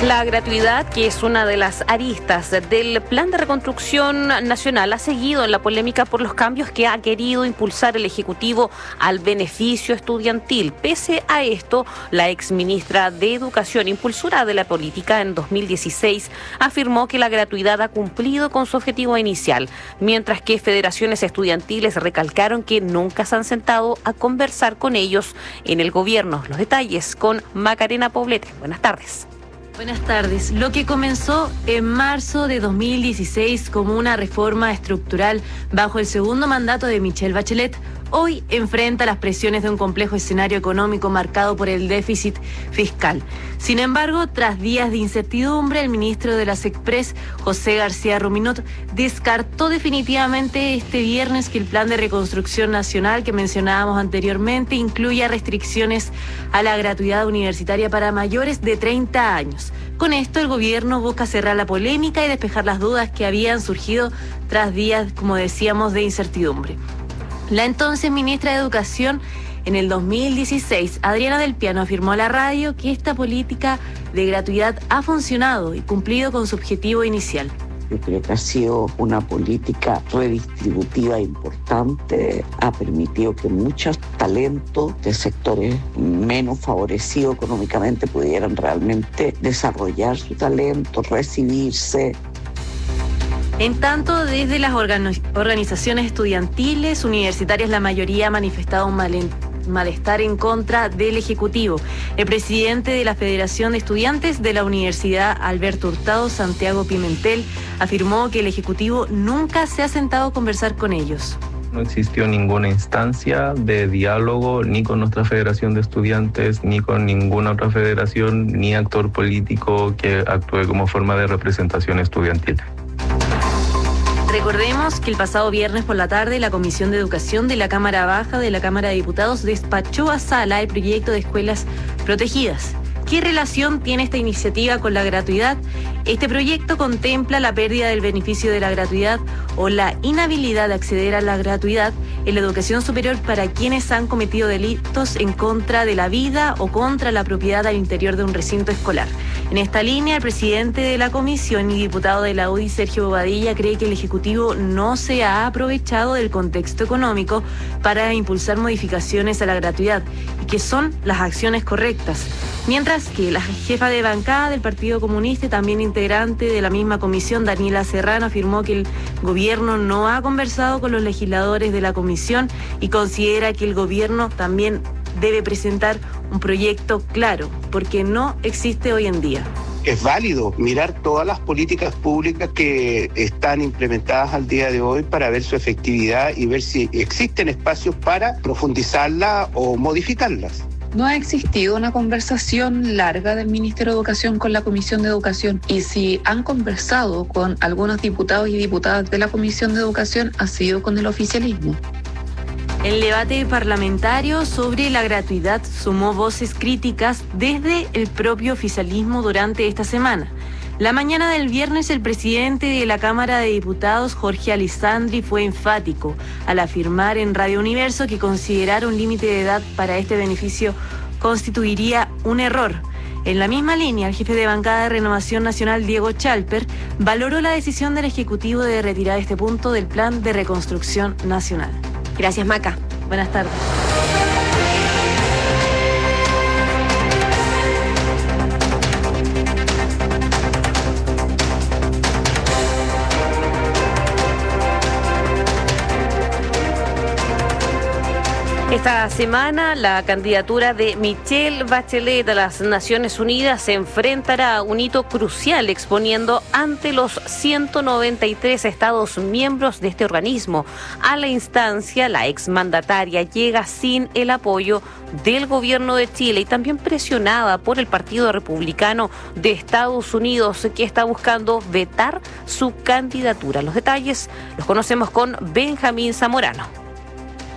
La gratuidad, que es una de las aristas del Plan de Reconstrucción Nacional, ha seguido en la polémica por los cambios que ha querido impulsar el Ejecutivo al beneficio estudiantil. Pese a esto, la exministra de Educación, impulsora de la política en 2016, afirmó que la gratuidad ha cumplido con su objetivo inicial, mientras que federaciones estudiantiles recalcaron que nunca se han sentado a conversar con ellos en el gobierno. Los detalles con Macarena Poblete. Buenas tardes. Buenas tardes. Lo que comenzó en marzo de 2016 como una reforma estructural bajo el segundo mandato de Michelle Bachelet, hoy enfrenta las presiones de un complejo escenario económico marcado por el déficit fiscal. Sin embargo, tras días de incertidumbre, el ministro de las Express, José García Ruminot, descartó definitivamente este viernes que el Plan de Reconstrucción Nacional que mencionábamos anteriormente incluya restricciones a la gratuidad universitaria para mayores de 30 años. Con esto, el gobierno busca cerrar la polémica y despejar las dudas que habían surgido tras días, como decíamos, de incertidumbre. La entonces ministra de Educación en el 2016, Adriana Del Piano, afirmó a la radio que esta política de gratuidad ha funcionado y cumplido con su objetivo inicial. Yo creo que ha sido una política redistributiva importante, ha permitido que muchos talentos de sectores menos favorecidos económicamente pudieran realmente desarrollar su talento, recibirse. En tanto, desde las organizaciones estudiantiles, universitarias, la mayoría ha manifestado un malestar en contra del Ejecutivo. El presidente de la Federación de Estudiantes de la Universidad Alberto Hurtado, Santiago Pimentel, afirmó que el Ejecutivo nunca se ha sentado a conversar con ellos. No existió ninguna instancia de diálogo ni con nuestra Federación de Estudiantes, ni con ninguna otra federación, ni actor político que actúe como forma de representación estudiantil. Recordemos que el pasado viernes por la tarde la Comisión de Educación de la Cámara Baja de la Cámara de Diputados despachó a sala el proyecto de escuelas protegidas. ¿Qué relación tiene esta iniciativa con la gratuidad? Este proyecto contempla la pérdida del beneficio de la gratuidad o la inhabilidad de acceder a la gratuidad en la educación superior para quienes han cometido delitos en contra de la vida o contra la propiedad al interior de un recinto escolar. En esta línea, el presidente de la comisión y diputado de la UDI, Sergio Bobadilla, cree que el Ejecutivo no se ha aprovechado del contexto económico para impulsar modificaciones a la gratuidad y que son las acciones correctas. Mientras que la jefa de bancada del Partido Comunista y también integrante de la misma comisión, Daniela Serrano, afirmó que el gobierno no ha conversado con los legisladores de la comisión y considera que el gobierno también debe presentar un proyecto claro, porque no existe hoy en día. Es válido mirar todas las políticas públicas que están implementadas al día de hoy para ver su efectividad y ver si existen espacios para profundizarlas o modificarlas. No ha existido una conversación larga del Ministerio de Educación con la Comisión de Educación y si han conversado con algunos diputados y diputadas de la Comisión de Educación ha sido con el oficialismo. El debate parlamentario sobre la gratuidad sumó voces críticas desde el propio oficialismo durante esta semana. La mañana del viernes, el presidente de la Cámara de Diputados, Jorge Alessandri, fue enfático al afirmar en Radio Universo que considerar un límite de edad para este beneficio constituiría un error. En la misma línea, el jefe de bancada de Renovación Nacional, Diego Chalper, valoró la decisión del Ejecutivo de retirar este punto del Plan de Reconstrucción Nacional. Gracias, Maca. Buenas tardes. Esta semana, la candidatura de Michelle Bachelet a las Naciones Unidas se enfrentará a un hito crucial exponiendo ante los 193 Estados miembros de este organismo. A la instancia, la exmandataria llega sin el apoyo del gobierno de Chile y también presionada por el Partido Republicano de Estados Unidos, que está buscando vetar su candidatura. Los detalles los conocemos con Benjamín Zamorano.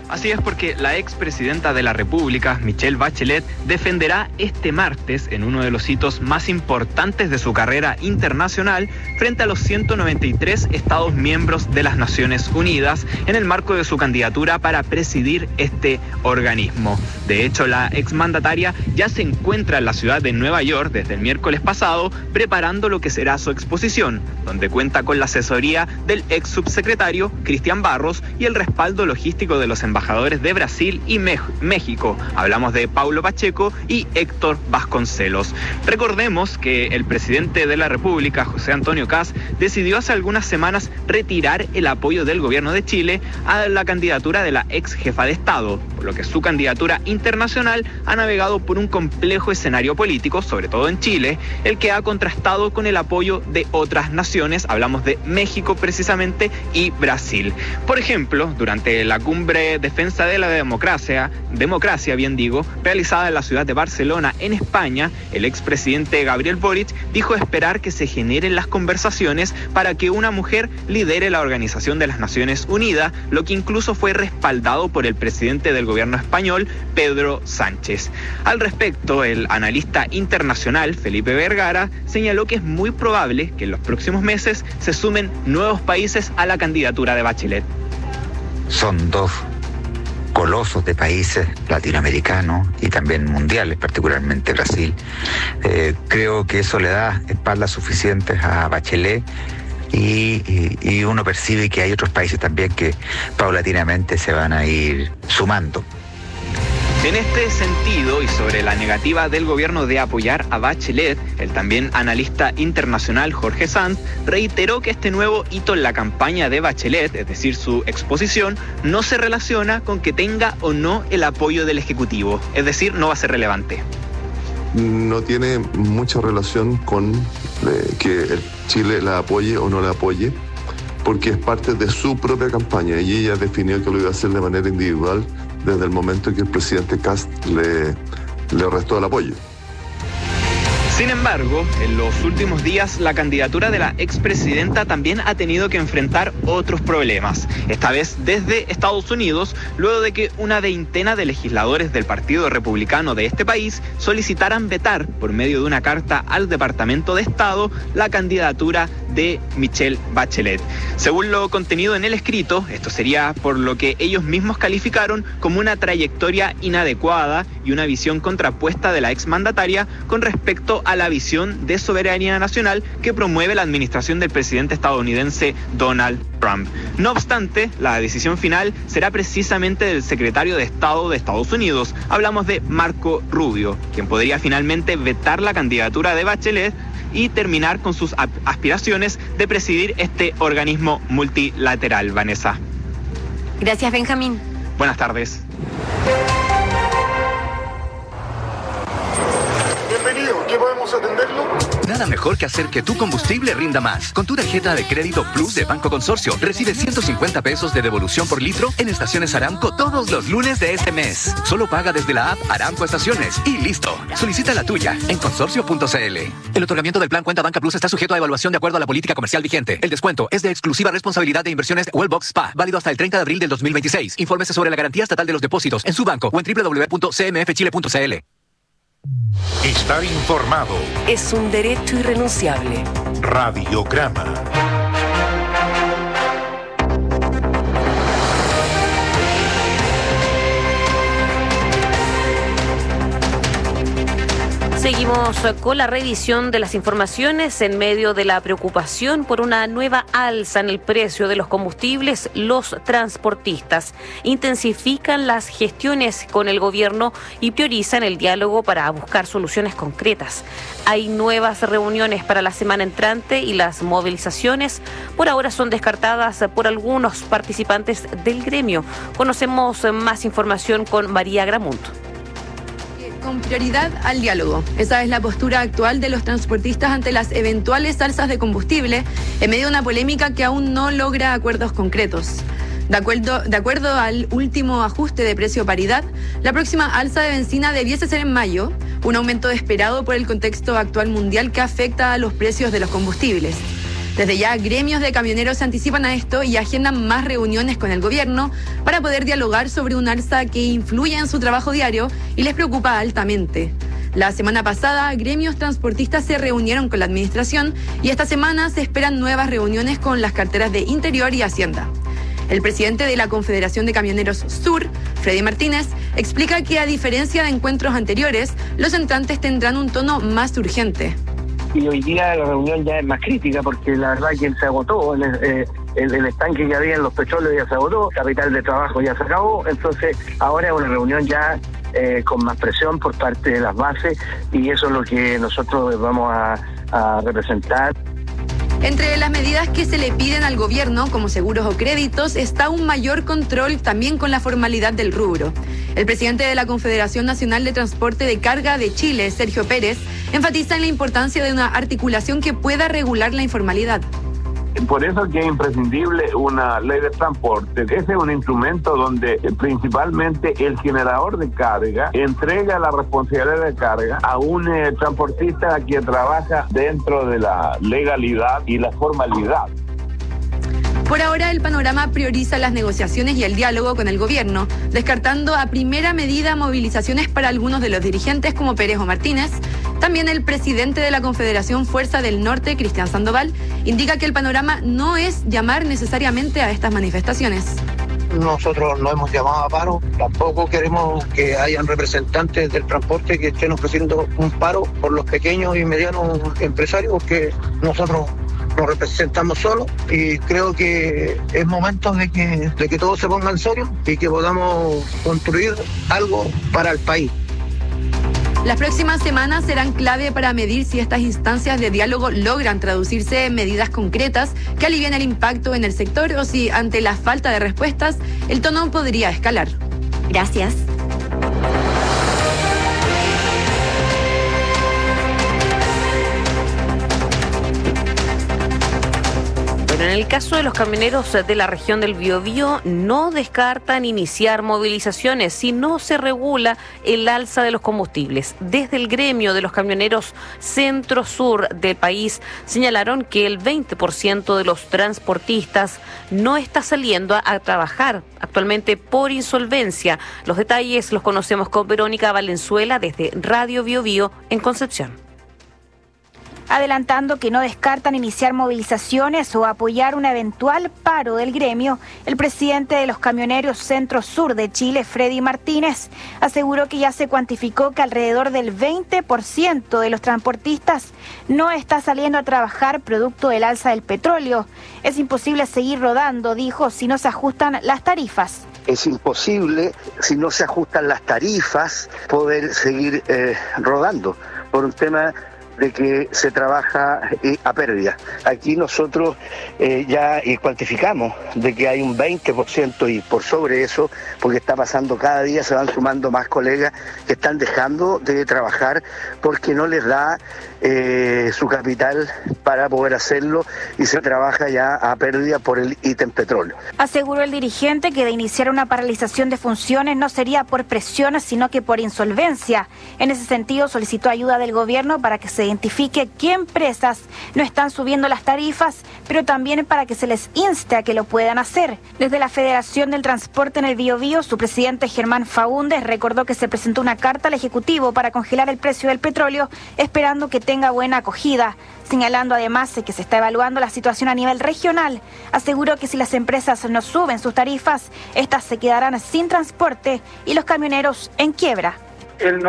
Así es, porque la expresidenta de la República, Michelle Bachelet, defenderá este martes en uno de los hitos más importantes de su carrera internacional frente a los 193 Estados miembros de las Naciones Unidas en el marco de su candidatura para presidir este organismo. De hecho, la exmandataria ya se encuentra en la ciudad de Nueva York desde el miércoles pasado preparando lo que será su exposición, donde cuenta con la asesoría del ex subsecretario Cristian Barros y el respaldo logístico de los embajadores de Brasil y México. Hablamos de Paulo Pacheco y Héctor Vasconcelos. Recordemos que el presidente de la República, José Antonio Kast, decidió hace algunas semanas retirar el apoyo del gobierno de Chile a la candidatura de la ex jefa de Estado, por lo que su candidatura internacional ha navegado por un complejo escenario político, sobre todo en Chile, el que ha contrastado con el apoyo de otras naciones, hablamos de México precisamente y Brasil. Por ejemplo, durante la cumbre Defensa de la Democracia, realizada en la ciudad de Barcelona, en España, el expresidente Gabriel Boric dijo esperar que se generen las conversaciones para que una mujer lidere la Organización de las Naciones Unidas, lo que incluso fue respaldado por el presidente del gobierno español, Pedro Sánchez. Al respecto, el analista internacional Felipe Vergara señaló que es muy probable que en los próximos meses se sumen nuevos países a la candidatura de Bachelet. Son dos colosos de países latinoamericanos y también mundiales, particularmente Brasil. Creo que eso le da espaldas suficientes a Bachelet y uno percibe que hay otros países también que paulatinamente se van a ir sumando. En este sentido, y sobre la negativa del gobierno de apoyar a Bachelet, el también analista internacional Jorge Sanz reiteró que este nuevo hito en la campaña de Bachelet, es decir, su exposición, no se relaciona con que tenga o no el apoyo del Ejecutivo, es decir, no va a ser relevante. No tiene mucha relación con que Chile la apoye o no la apoye, porque es parte de su propia campaña y ella definió que lo iba a hacer de manera individual desde el momento en que el presidente Kast le restó el apoyo. Sin embargo, en los últimos días la candidatura de la expresidenta también ha tenido que enfrentar otros problemas, esta vez desde Estados Unidos, luego de que una veintena de legisladores del Partido Republicano de este país solicitaran vetar, por medio de una carta al Departamento de Estado, la candidatura de Michelle Bachelet. Según lo contenido en el escrito, esto sería por lo que ellos mismos calificaron como una trayectoria inadecuada y una visión contrapuesta de la exmandataria con respecto a la visión de soberanía nacional que promueve la administración del presidente estadounidense Donald Trump. No obstante, la decisión final será precisamente del secretario de Estado de Estados Unidos. Hablamos de Marco Rubio, quien podría finalmente vetar la candidatura de Bachelet y terminar con sus aspiraciones de presidir este organismo multilateral. Vanessa. Gracias, Benjamín. Buenas tardes. Bienvenido, ¿qué podemos atenderlo? Nada mejor que hacer que tu combustible rinda más. Con tu tarjeta de crédito Plus de Banco Consorcio, recibe 150 pesos de devolución por litro en estaciones Aramco todos los lunes de este mes. Solo paga desde la app Aramco Estaciones y listo. Solicita la tuya en consorcio.cl. El otorgamiento del plan Cuenta Banca Plus está sujeto a evaluación de acuerdo a la política comercial vigente. El descuento es de exclusiva responsabilidad de Inversiones Wellbox Spa, válido hasta el 30 de abril del 2026. Infórmese sobre la garantía estatal de los depósitos en su banco o en www.cmfchile.cl. Estar informado es un derecho irrenunciable. Radiograma. Seguimos con la revisión de las informaciones en medio de la preocupación por una nueva alza en el precio de los combustibles. Los transportistas intensifican las gestiones con el gobierno y priorizan el diálogo para buscar soluciones concretas. Hay nuevas reuniones para la semana entrante y las movilizaciones por ahora son descartadas por algunos participantes del gremio. Conocemos más información con María Gramunt. Con prioridad al diálogo. Esa es la postura actual de los transportistas ante las eventuales alzas de combustible en medio de una polémica que aún no logra acuerdos concretos. De acuerdo al último ajuste de precio paridad, la próxima alza de benzina debiese ser en mayo, un aumento esperado por el contexto actual mundial que afecta a los precios de los combustibles. Desde ya, gremios de camioneros se anticipan a esto y agendan más reuniones con el gobierno para poder dialogar sobre un alza que influye en su trabajo diario y les preocupa altamente. La semana pasada, gremios transportistas se reunieron con la administración y esta semana se esperan nuevas reuniones con las carteras de Interior y Hacienda. El presidente de la Confederación de Camioneros Sur, Freddy Martínez, explica que a diferencia de encuentros anteriores, los entrantes tendrán un tono más urgente. Y hoy día la reunión ya es más crítica porque la verdad que se agotó, el estanque que había en los petróleos ya se agotó, capital de trabajo ya se acabó, entonces ahora es una reunión ya con más presión por parte de las bases y eso es lo que nosotros vamos a representar. Entre las medidas que se le piden al gobierno, como seguros o créditos, está un mayor control también con la formalidad del rubro. El presidente de la Confederación Nacional de Transporte de Carga de Chile, Sergio Pérez, enfatiza en la importancia de una articulación que pueda regular la informalidad. Por eso que es imprescindible una ley de transporte. Ese es un instrumento donde principalmente el generador de carga entrega la responsabilidad de carga a un transportista que trabaja dentro de la legalidad y la formalidad. Por ahora, el panorama prioriza las negociaciones y el diálogo con el gobierno, descartando a primera medida movilizaciones para algunos de los dirigentes como Pérez o Martínez. También el presidente de la Confederación Fuerza del Norte, Cristian Sandoval, indica que el panorama no es llamar necesariamente a estas manifestaciones. Nosotros no hemos llamado a paro, tampoco queremos que hayan representantes del transporte que estén ofreciendo un paro por los pequeños y medianos empresarios que nosotros nos representamos solos y creo que es momento de que todos se pongan serios y que podamos construir algo para el país. Las próximas semanas serán clave para medir si estas instancias de diálogo logran traducirse en medidas concretas que alivien el impacto en el sector o si, ante la falta de respuestas, el tono podría escalar. Gracias. En el caso de los camioneros de la región del Biobío, no descartan iniciar movilizaciones si no se regula el alza de los combustibles. Desde el gremio de los camioneros centro-sur del país señalaron que el 20% de los transportistas no está saliendo a trabajar actualmente por insolvencia. Los detalles los conocemos con Verónica Valenzuela desde Radio Biobío en Concepción. Adelantando que no descartan iniciar movilizaciones o apoyar un eventual paro del gremio, el presidente de los camioneros Centro-Sur de Chile, Freddy Martínez, aseguró que ya se cuantificó que alrededor del 20% de los transportistas no está saliendo a trabajar producto del alza del petróleo. Es imposible seguir rodando, dijo, si no se ajustan las tarifas. Es imposible, si no se ajustan las tarifas, poder seguir rodando por un tema de que se trabaja a pérdida. Aquí nosotros ya cuantificamos de que hay un 20% y por sobre eso, porque está pasando cada día, se van sumando más colegas que están dejando de trabajar porque no les da su capital para poder hacerlo y se trabaja ya a pérdida por el ítem petróleo. Aseguró el dirigente que de iniciar una paralización de funciones no sería por presión, sino que por insolvencia. En ese sentido, solicitó ayuda del gobierno para que se identifique qué empresas no están subiendo las tarifas, pero también para que se les inste a que lo puedan hacer. Desde la Federación del Transporte en el Biobío, su presidente Germán Faúndez recordó que se presentó una carta al Ejecutivo para congelar el precio del petróleo, esperando que tenga buena acogida. Señalando además que se está evaluando la situación a nivel regional, aseguró que si las empresas no suben sus tarifas, estas se quedarán sin transporte y los camioneros en quiebra. El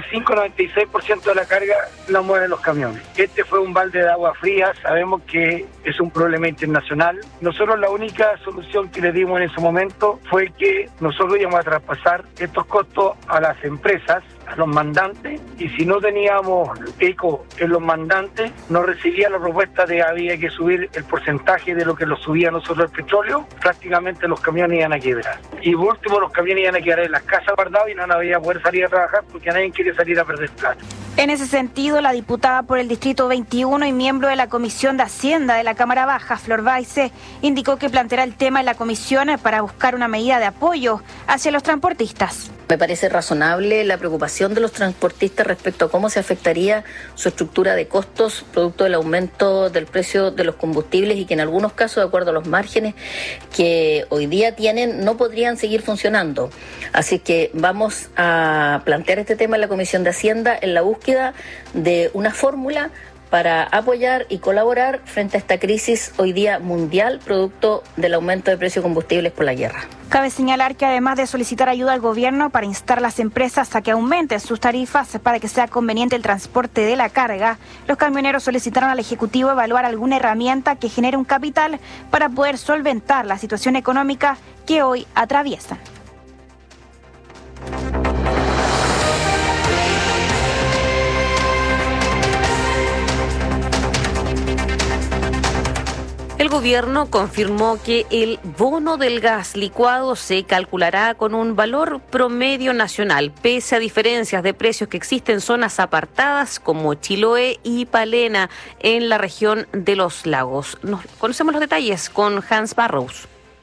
95-96% de la carga la mueven los camiones. Este fue un balde de agua fría, sabemos que es un problema internacional. Nosotros la única solución que le dimos en ese momento fue que nosotros íbamos a traspasar estos costos a las empresas, a los mandantes, y si no teníamos eco en los mandantes, no recibía la propuesta de había que subir el porcentaje de lo que lo subía nosotros el petróleo, prácticamente los camiones iban a quebrar. Y por último, los camiones iban a quedar en las casas guardados y no había poder salir a trabajar porque nadie quiere salir a perder plata. En ese sentido, la diputada por el Distrito 21 y miembro de la Comisión de Hacienda de la Cámara Baja, Flor Baise, indicó que planteará el tema en la comisión para buscar una medida de apoyo hacia los transportistas. Me parece razonable la preocupación de los transportistas respecto a cómo se afectaría su estructura de costos producto del aumento del precio de los combustibles y que en algunos casos, de acuerdo a los márgenes que hoy día tienen, no podrían seguir funcionando. Así que vamos a plantear este tema en la Comisión de Hacienda en la búsqueda de una fórmula para apoyar y colaborar frente a esta crisis hoy día mundial producto del aumento de precios de combustibles por la guerra. Cabe señalar que además de solicitar ayuda al gobierno para instar a las empresas a que aumenten sus tarifas para que sea conveniente el transporte de la carga, los camioneros solicitaron al Ejecutivo evaluar alguna herramienta que genere un capital para poder solventar la situación económica que hoy atraviesan. El gobierno confirmó que el bono del gas licuado se calculará con un valor promedio nacional, pese a diferencias de precios que existen en zonas apartadas como Chiloé y Palena en la región de los lagos. Conocemos los detalles con Hans Barrows.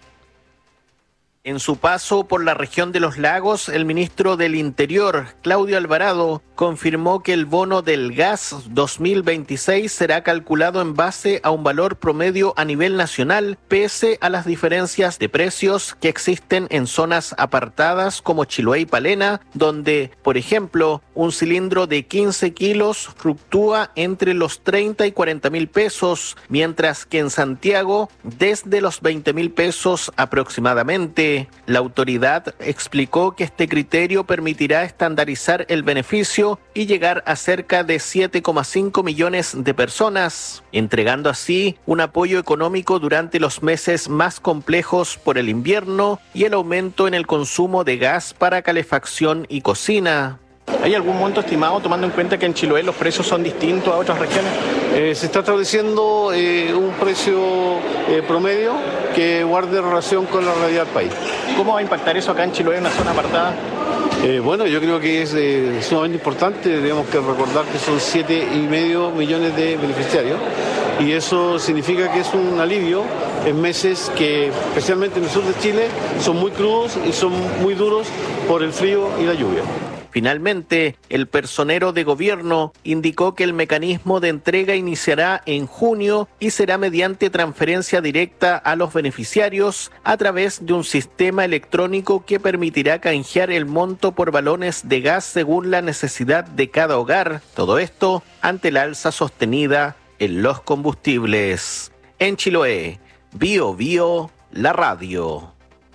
En su paso por la región de los lagos, el ministro del Interior, Claudio Alvarado, confirmó que el bono del gas 2026 será calculado en base a un valor promedio a nivel nacional, pese a las diferencias de precios que existen en zonas apartadas como Chiloé y Palena, donde, por ejemplo, un cilindro de 15 kilos fluctúa entre los 30 y 40 mil pesos, mientras que en Santiago, desde los 20 mil pesos aproximadamente. La autoridad explicó que este criterio permitirá estandarizar el beneficio y llegar a cerca de 7,5 millones de personas, entregando así un apoyo económico durante los meses más complejos por el invierno y el aumento en el consumo de gas para calefacción y cocina. ¿Hay algún monto estimado, tomando en cuenta que en Chiloé los precios son distintos a otras regiones? Se está estableciendo un precio promedio que guarde relación con la realidad del país. ¿Cómo va a impactar eso acá en Chiloé, en una zona apartada? Bueno, yo creo que es sumamente importante. Tenemos que recordar que son 7,5 millones de beneficiarios y eso significa que es un alivio en meses que, especialmente en el sur de Chile, son muy crudos y son muy duros por el frío y la lluvia. Finalmente, el personero de gobierno indicó que el mecanismo de entrega iniciará en junio y será mediante transferencia directa a los beneficiarios a través de un sistema electrónico que permitirá canjear el monto por balones de gas según la necesidad de cada hogar. Todo esto ante la alza sostenida en los combustibles. En Chiloé, Bio Bio, la radio.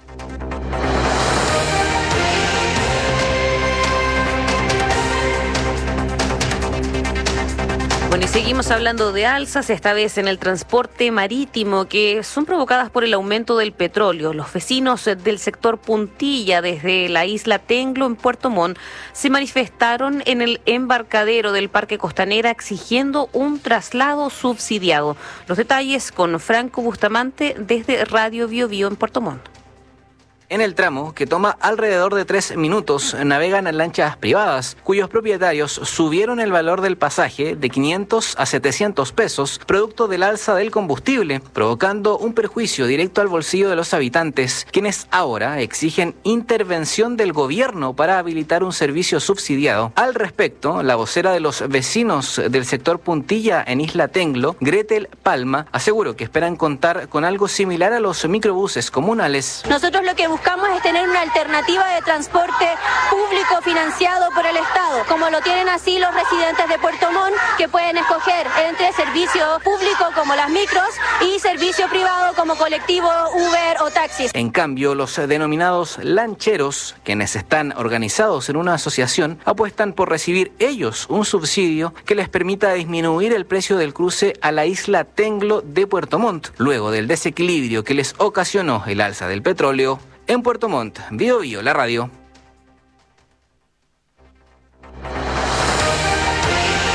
Bueno, y seguimos hablando de alzas, esta vez en el transporte marítimo, que son provocadas por el aumento del petróleo. Los vecinos del sector Puntilla, desde la isla Tenglo en Puerto Montt, se manifestaron en el embarcadero del Parque Costanera exigiendo un traslado subsidiado. Los detalles con Franco Bustamante desde Radio Bio Bio en Puerto Montt. En el tramo, que toma alrededor de 3 minutos, navegan en lanchas privadas, cuyos propietarios subieron el valor del pasaje de 500 a 700 pesos, producto del alza del combustible, provocando un perjuicio directo al bolsillo de los habitantes, quienes ahora exigen intervención del gobierno para habilitar un servicio subsidiado. Al respecto, la vocera de los vecinos del sector Puntilla en Isla Tenglo, Gretel Palma, aseguró que esperan contar con algo similar a los microbuses comunales. Nosotros lo que buscamos es tener una alternativa de transporte público financiado por el Estado, como lo tienen así los residentes de Puerto Montt, que pueden escoger entre servicio público como las micros y servicio privado como colectivo, Uber o taxis. En cambio, los denominados lancheros, quienes están organizados en una asociación, apuestan por recibir ellos un subsidio que les permita disminuir el precio del cruce a la isla Tenglo de Puerto Montt, luego del desequilibrio que les ocasionó el alza del petróleo. En Puerto Montt, Bio Bio, la radio.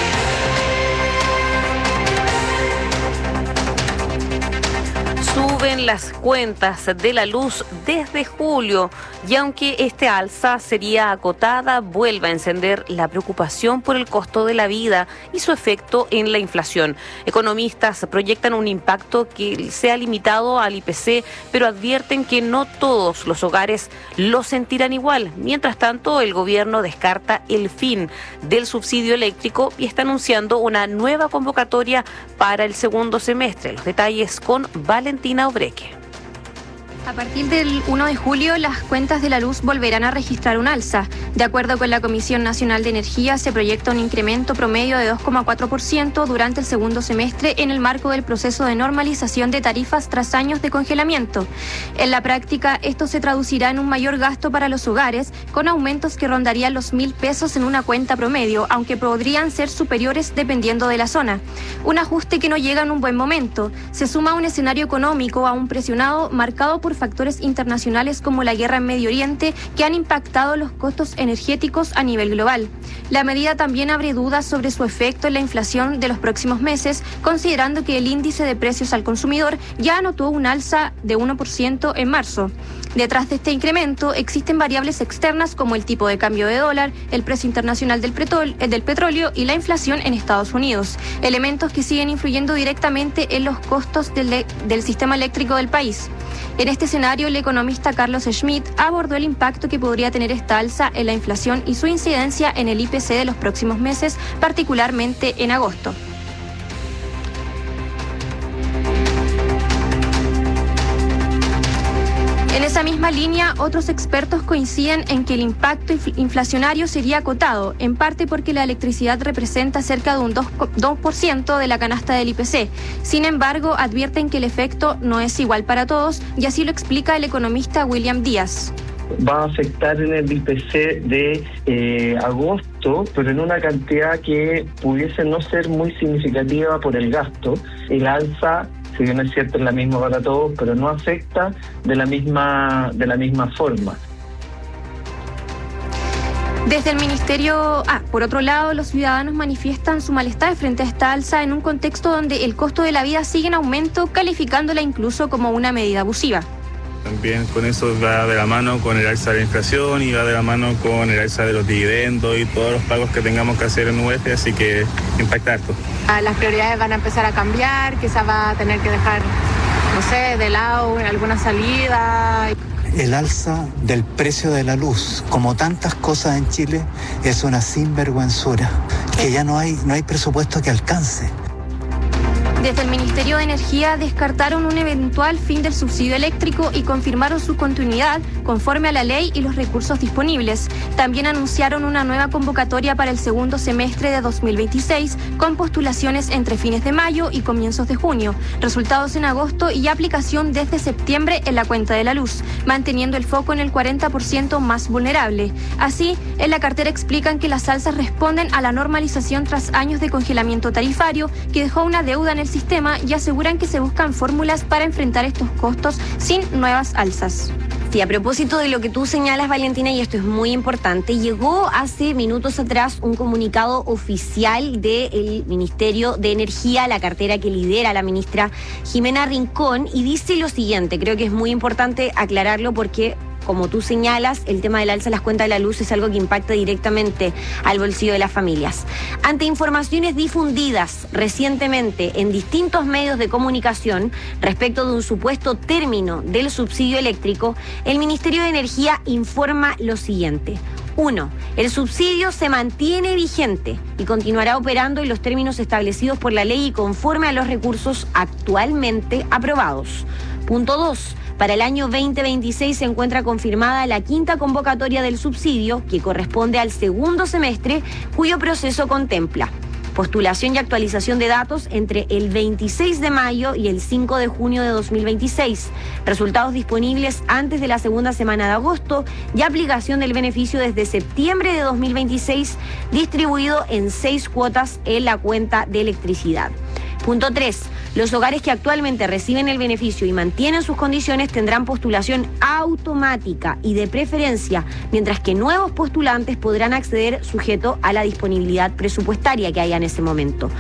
Suben suben las cuentas de la luz desde julio y aunque este alza sería acotada, vuelve a encender la preocupación por el costo de la vida y su efecto en la inflación. Economistas proyectan un impacto que sea limitado al IPC, pero advierten que no todos los hogares lo sentirán igual. Mientras tanto, el gobierno descarta el fin del subsidio eléctrico y está anunciando una nueva convocatoria para el segundo semestre. Los detalles con Valentina Obreque. A partir del 1 de julio, las cuentas de la luz volverán a registrar un alza. De acuerdo con la Comisión Nacional de Energía, se proyecta un incremento promedio de 2,4% durante el segundo semestre en el marco del proceso de normalización de tarifas tras años de congelamiento. En la práctica, esto se traducirá en un mayor gasto para los hogares, con aumentos que rondarían los 1.000 pesos en una cuenta promedio, aunque podrían ser superiores dependiendo de la zona. Un ajuste que no llega en un buen momento. Se suma a un escenario económico aún presionado, marcado por factores internacionales como la guerra en Medio Oriente, que han impactado los costos energéticos a nivel global. La medida también abre dudas sobre su efecto en la inflación de los próximos meses, considerando que el índice de precios al consumidor ya anotó un alza de 1% en marzo. Detrás de este incremento existen variables externas como el tipo de cambio de dólar, el precio internacional del petróleo y la inflación en Estados Unidos, elementos que siguen influyendo directamente en los costos del sistema eléctrico del país. En este escenario, el economista Carlos Schmitt abordó el impacto que podría tener esta alza en la inflación y su incidencia en el IPC de los próximos meses, particularmente en agosto. En esa misma línea, otros expertos coinciden en que el impacto inflacionario sería acotado, en parte porque la electricidad representa cerca de un 2% de la canasta del IPC. Sin embargo, advierten que el efecto no es igual para todos, y así lo explica el economista William Díaz. Va a afectar en el IPC de agosto, pero en una cantidad que pudiese no ser muy significativa por el gasto. El alza, si bien es cierto, es la misma para todos, pero no afecta de la misma forma. Desde el Ministerio... por otro lado, los ciudadanos manifiestan su malestar frente a esta alza en un contexto donde el costo de la vida sigue en aumento, calificándola incluso como una medida abusiva. También con eso va de la mano con el alza de la inflación y va de la mano con el alza de los dividendos y todos los pagos que tengamos que hacer en UF, así que impacta harto. Las prioridades van a empezar a cambiar, quizás va a tener que dejar, no sé, de lado alguna salida. El alza del precio de la luz, como tantas cosas en Chile, es una sinvergüenzura, que ya no hay presupuesto que alcance. Desde el Ministerio de Energía descartaron un eventual fin del subsidio eléctrico y confirmaron su continuidad conforme a la ley y los recursos disponibles. También anunciaron una nueva convocatoria para el segundo semestre de 2026 con postulaciones entre fines de mayo y comienzos de junio, resultados en agosto y aplicación desde septiembre en la cuenta de la luz, manteniendo el foco en el 40% más vulnerable. Así, en la cartera explican que las alzas responden a la normalización tras años de congelamiento tarifario que dejó una deuda en el sistema, y aseguran que se buscan fórmulas para enfrentar estos costos sin nuevas alzas. Sí, a propósito de lo que tú señalas, Valentina, y esto es muy importante, llegó hace minutos atrás un comunicado oficial del Ministerio de Energía, la cartera que lidera la ministra Jimena Rincón, y dice lo siguiente. Creo que es muy importante aclararlo porque, como tú señalas, el tema del alza de las cuentas de la luz es algo que impacta directamente al bolsillo de las familias. Ante informaciones difundidas recientemente en distintos medios de comunicación respecto de un supuesto término del subsidio eléctrico, el Ministerio de Energía informa lo siguiente. 1. El subsidio se mantiene vigente y continuará operando en los términos establecidos por la ley y conforme a los recursos actualmente aprobados. Punto 2. Para el año 2026 se encuentra confirmada la quinta convocatoria del subsidio, que corresponde al segundo semestre, cuyo proceso contempla postulación y actualización de datos entre el 26 de mayo y el 5 de junio de 2026, resultados disponibles antes de la segunda semana de agosto y aplicación del beneficio desde septiembre de 2026, distribuido en 6 cuotas en la cuenta de electricidad. Punto 3. Los hogares que actualmente reciben el beneficio y mantienen sus condiciones tendrán postulación automática y de preferencia, mientras que nuevos postulantes podrán acceder sujeto a la disponibilidad presupuestaria que haya en ese momento.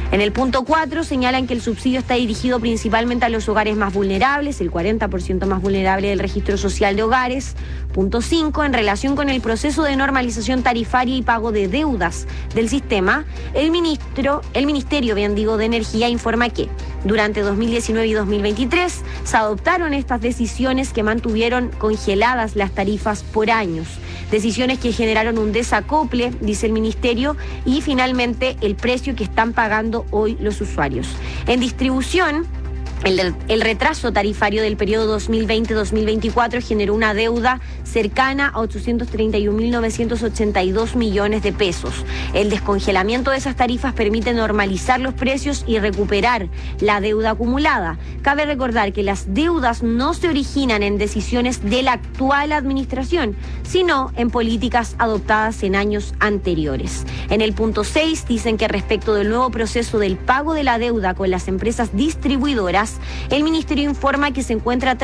En el punto 4 señalan que el subsidio está dirigido principalmente a los hogares más vulnerables, el 40% más vulnerable del registro social de hogares. Punto 5, en relación con el proceso de normalización tarifaria y pago de deudas del sistema, el Ministerio de Energía informa que durante 2019 y 2023 se adoptaron estas decisiones que mantuvieron congeladas las tarifas por años. Decisiones que generaron un desacople, dice el Ministerio, y finalmente el precio que están pagando hoy los usuarios. En distribución, el retraso tarifario del periodo 2020-2024 generó una deuda cercana a 831.982 millones de pesos. El descongelamiento de esas tarifas permite normalizar los precios y recuperar la deuda acumulada. Cabe recordar que las deudas no se originan en decisiones de la actual administración, sino en políticas adoptadas en años anteriores. En el punto 6 dicen que respecto del nuevo proceso del pago de la deuda con las empresas distribuidoras, el Ministerio informa que se encuentra